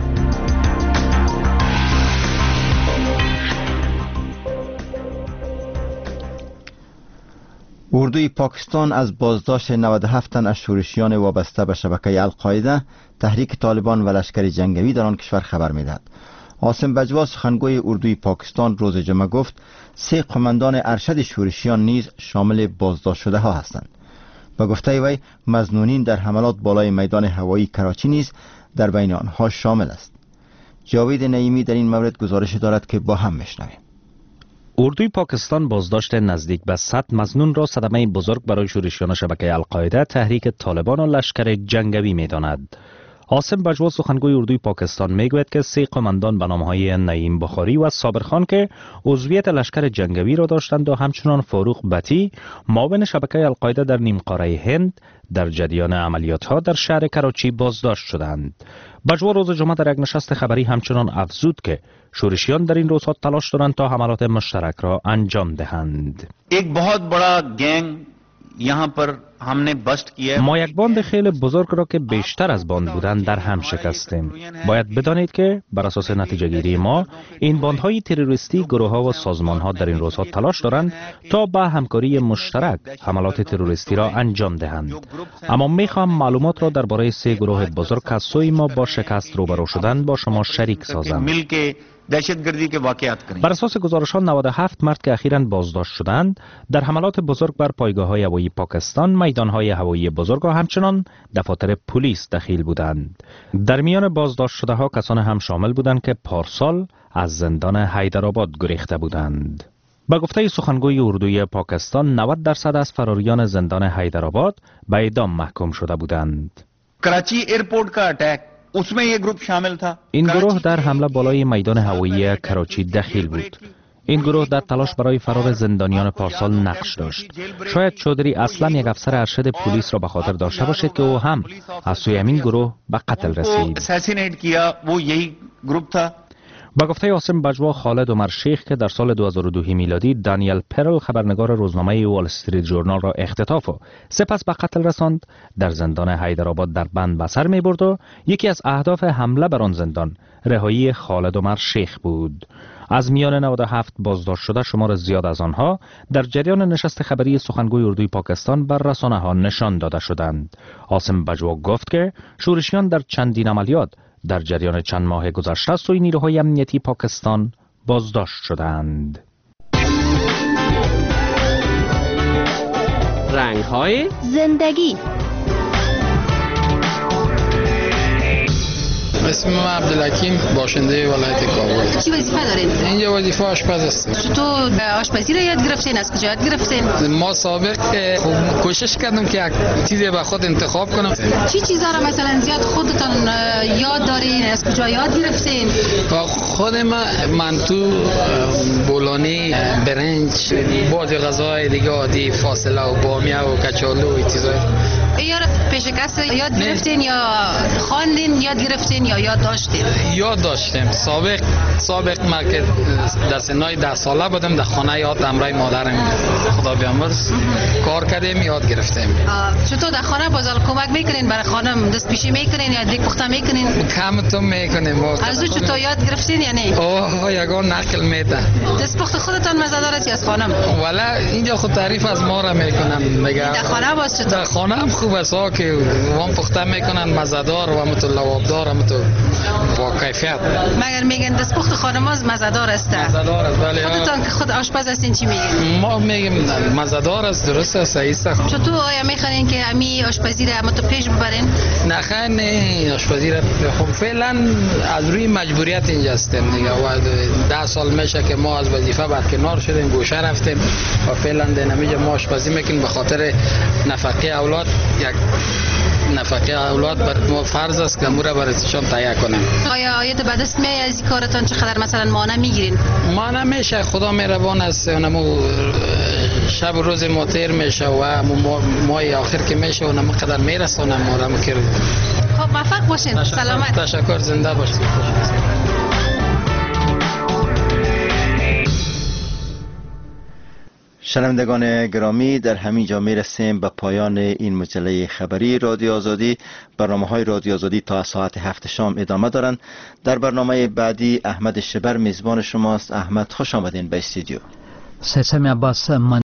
اردوی پاکستان از بازداشت 97 تن از شورشیان وابسته به شبکه القاعده، تحریک طالبان و لشکر جنگی در آن کشور خبر می‌دهد. عاصم بجوا سخنگوی اردوی پاکستان روز جمعه گفت 3 قماندان ارشد شورشیان نیز شامل بازداشت شده ها هستند. با گفته وی مظنونین در حملات بالای میدان هوایی کراچی نیز در بین آنها شامل است. جاوید نعیمی در این مورد گزارش دارد که با هم میشنویم. اردوی پاکستان بازداشت نزدیک به 100 مظنون را صدمه بزرگ برای شورشیان شبکه القاعده، تحریک طالبان و لشکر جنگی می‌داند. عاصم بجوا سخنگوی اردوی پاکستان میگوید که 3 قماندان به نام‌های نعیم بخاری و صابر خان که عضویت لشکر جنگی را داشتند و همچنان فاروق بتی معاون شبکه القاعده در نیم قاره هند در جریان عملیات‌ها در شهر کراچی بازداشت شدند. بجوا روز جمعه در یک نشست خبری همچنان افزود که شورشیان در این روزها تلاش دارند تا حملات مشترک را انجام دهند. एक बहुत बड़ा गैंग यहाँ पर हमने बस्ट किया. ما یک باند خیلی بزرگ را که بیشتر از باند بودند در هم شکستیم. باید بدانید که بر اساس نتیجه گیری ما این باندهای تروریستی، گروه‌ها و سازمان‌ها در این روزها تلاش دارند تا با همکاری مشترک حملات تروریستی را انجام دهند. اما می‌خواهم معلومات را درباره 3 گروه بزرگ که از سوی ما با شکست روبرو شدند با شما شریک سازم. दहशतगर्दी के वाकयात करें. بر اساس گزارش‌ها 97 مرد که اخیراً بازداشت شدند در حملات بزرگ بر پایگاه‌های هوایی پاکستان، میدان‌های هوایی بزرگ و همچنان دفاتر پلیس دخیل بودند. در میان بازداشت شده ها کسان هم شامل بودند که پارسال از زندان حیدرآباد گریخته بودند. با گفته سخنگوی اردوی پاکستان 90% از فراریان زندان حیدرآباد به اعدام محکوم شده بودند. कराची एयरपोर्ट का अटैक उसमें ये ग्रुप शामिल था. این گروه در حمله بالای میدان هوایی کراچی دخیل بود. این گروه در تلاش برای فرار زندانیان پارسال نقش داشت. شاید چودری اصلا یک افسر ارشد پلیس را به خاطر داشته باشد که او هم از سوی همین گروه به قتل رسید. با گفته عاصم بجوا، خالد عمر شیخ که در سال 2002 میلادی دانیل پرل خبرنگار روزنامه وال استریت ژورنال را اختطاف و سپس به قتل رساند، در زندان حیدرآباد در بند به سر می‌برد و یکی از اهداف حمله بر آن زندان رهایی خالد عمر شیخ بود. از میان 97 بازداشت شده شمار زیاد از آنها در جریان نشست خبری سخنگوی اردوی پاکستان بر رسانه‌ها نشان داده شدند. عاصم بجوا گفت که شورشیان در چندین عملیات در جریان چند ماه گذشته سوی نیروهای امنیتی پاکستان بازداشت شدند. رنگ‌های زندگی. اسم من عبدالحکیم، باشنده ولایت کابل. چی وظیفه دارید؟ اینجا وظیفه آشپز است. چطور آشپزی را یاد گرفتین؟ از کجا یاد گرفتین؟ ما سابق خوب کوشش کردم که یک چیزی به خود انتخاب کنم. چی چیزا را مثلا زیاد خودتان یاد دارین؟ از کجا یاد گرفتین؟ خود منتو، بولانی، برنج، بعضی غذاهای دیگه عادی، فاصله و بامیه و کچالو و چیزای. یار پیش کس یاد گرفتین یا خواندین یاد گرفتین یا یاد داشتین؟ یاد داشتیم. سابق ما که در سنای 10 ساله بودم در خانه یاد امرای مادرم خدا بیامرز کار کردیم یاد گرفتیم. چطور در خانه بازال کمک میکنین برای خانم دست پیشی میکنین یا دیگ پخته میکنین؟ کم تو میکنیم. از او چطور یاد گرفتین یا نه؟ اوه یگان نقل میده. دست پخت خودتان مزه دارد یا از خانم؟ والا اینجا خود تعریف از ما را میکنن میگه. در خانه باز چطور؟ در خانه هم خوب است که وام پخته میکنن مزه‌دار و هم تو لوابدار هم تو با کیفیت. مگر میگن دست پخت خانم از مزه‌دار است. مزه‌دار است بله. خودتان که خود آشپز هستین چی میگین؟ ما میگیم مزه‌دار است، درست است، صحیح است. چطور آیا میخواین که امی آشپزی را ما تو پیش ببرین؟ نه خیر نه آشپزی را خب فعلا از روی مجبوریت اینجا هستیم دیگه و 10 سال میشه که ما از وظیفه برکنار شدیم گوشه رفتیم و فعلا دینمیجا ما آشپزی میکنیم به خاطر نفقه اولاد. یک نفقه اولاد بر ما فرض است که مورا برایشان تهیه کنیم. آیا آیت بعد است می از این کارتان چقدر مثلا مانع میگیرین؟ مانع میشه، خدا مهربان است. اونمو شب و روز ما تیر میشه و ماه آخر که میشه اونم قدر میرسونم ما را مکر. خب موفق باشین. سلامت. تشکر، زنده باشید. شنوندگان گرامی، در همین جا میرسیم به پایان این مجله خبری رادیو آزادی. برنامه‌های رادیو آزادی تا ساعت 7 شام ادامه دارند. در برنامه بعدی احمد شبر میزبان شماست. احمد خوش آمدین به استودیو. سیسم عباس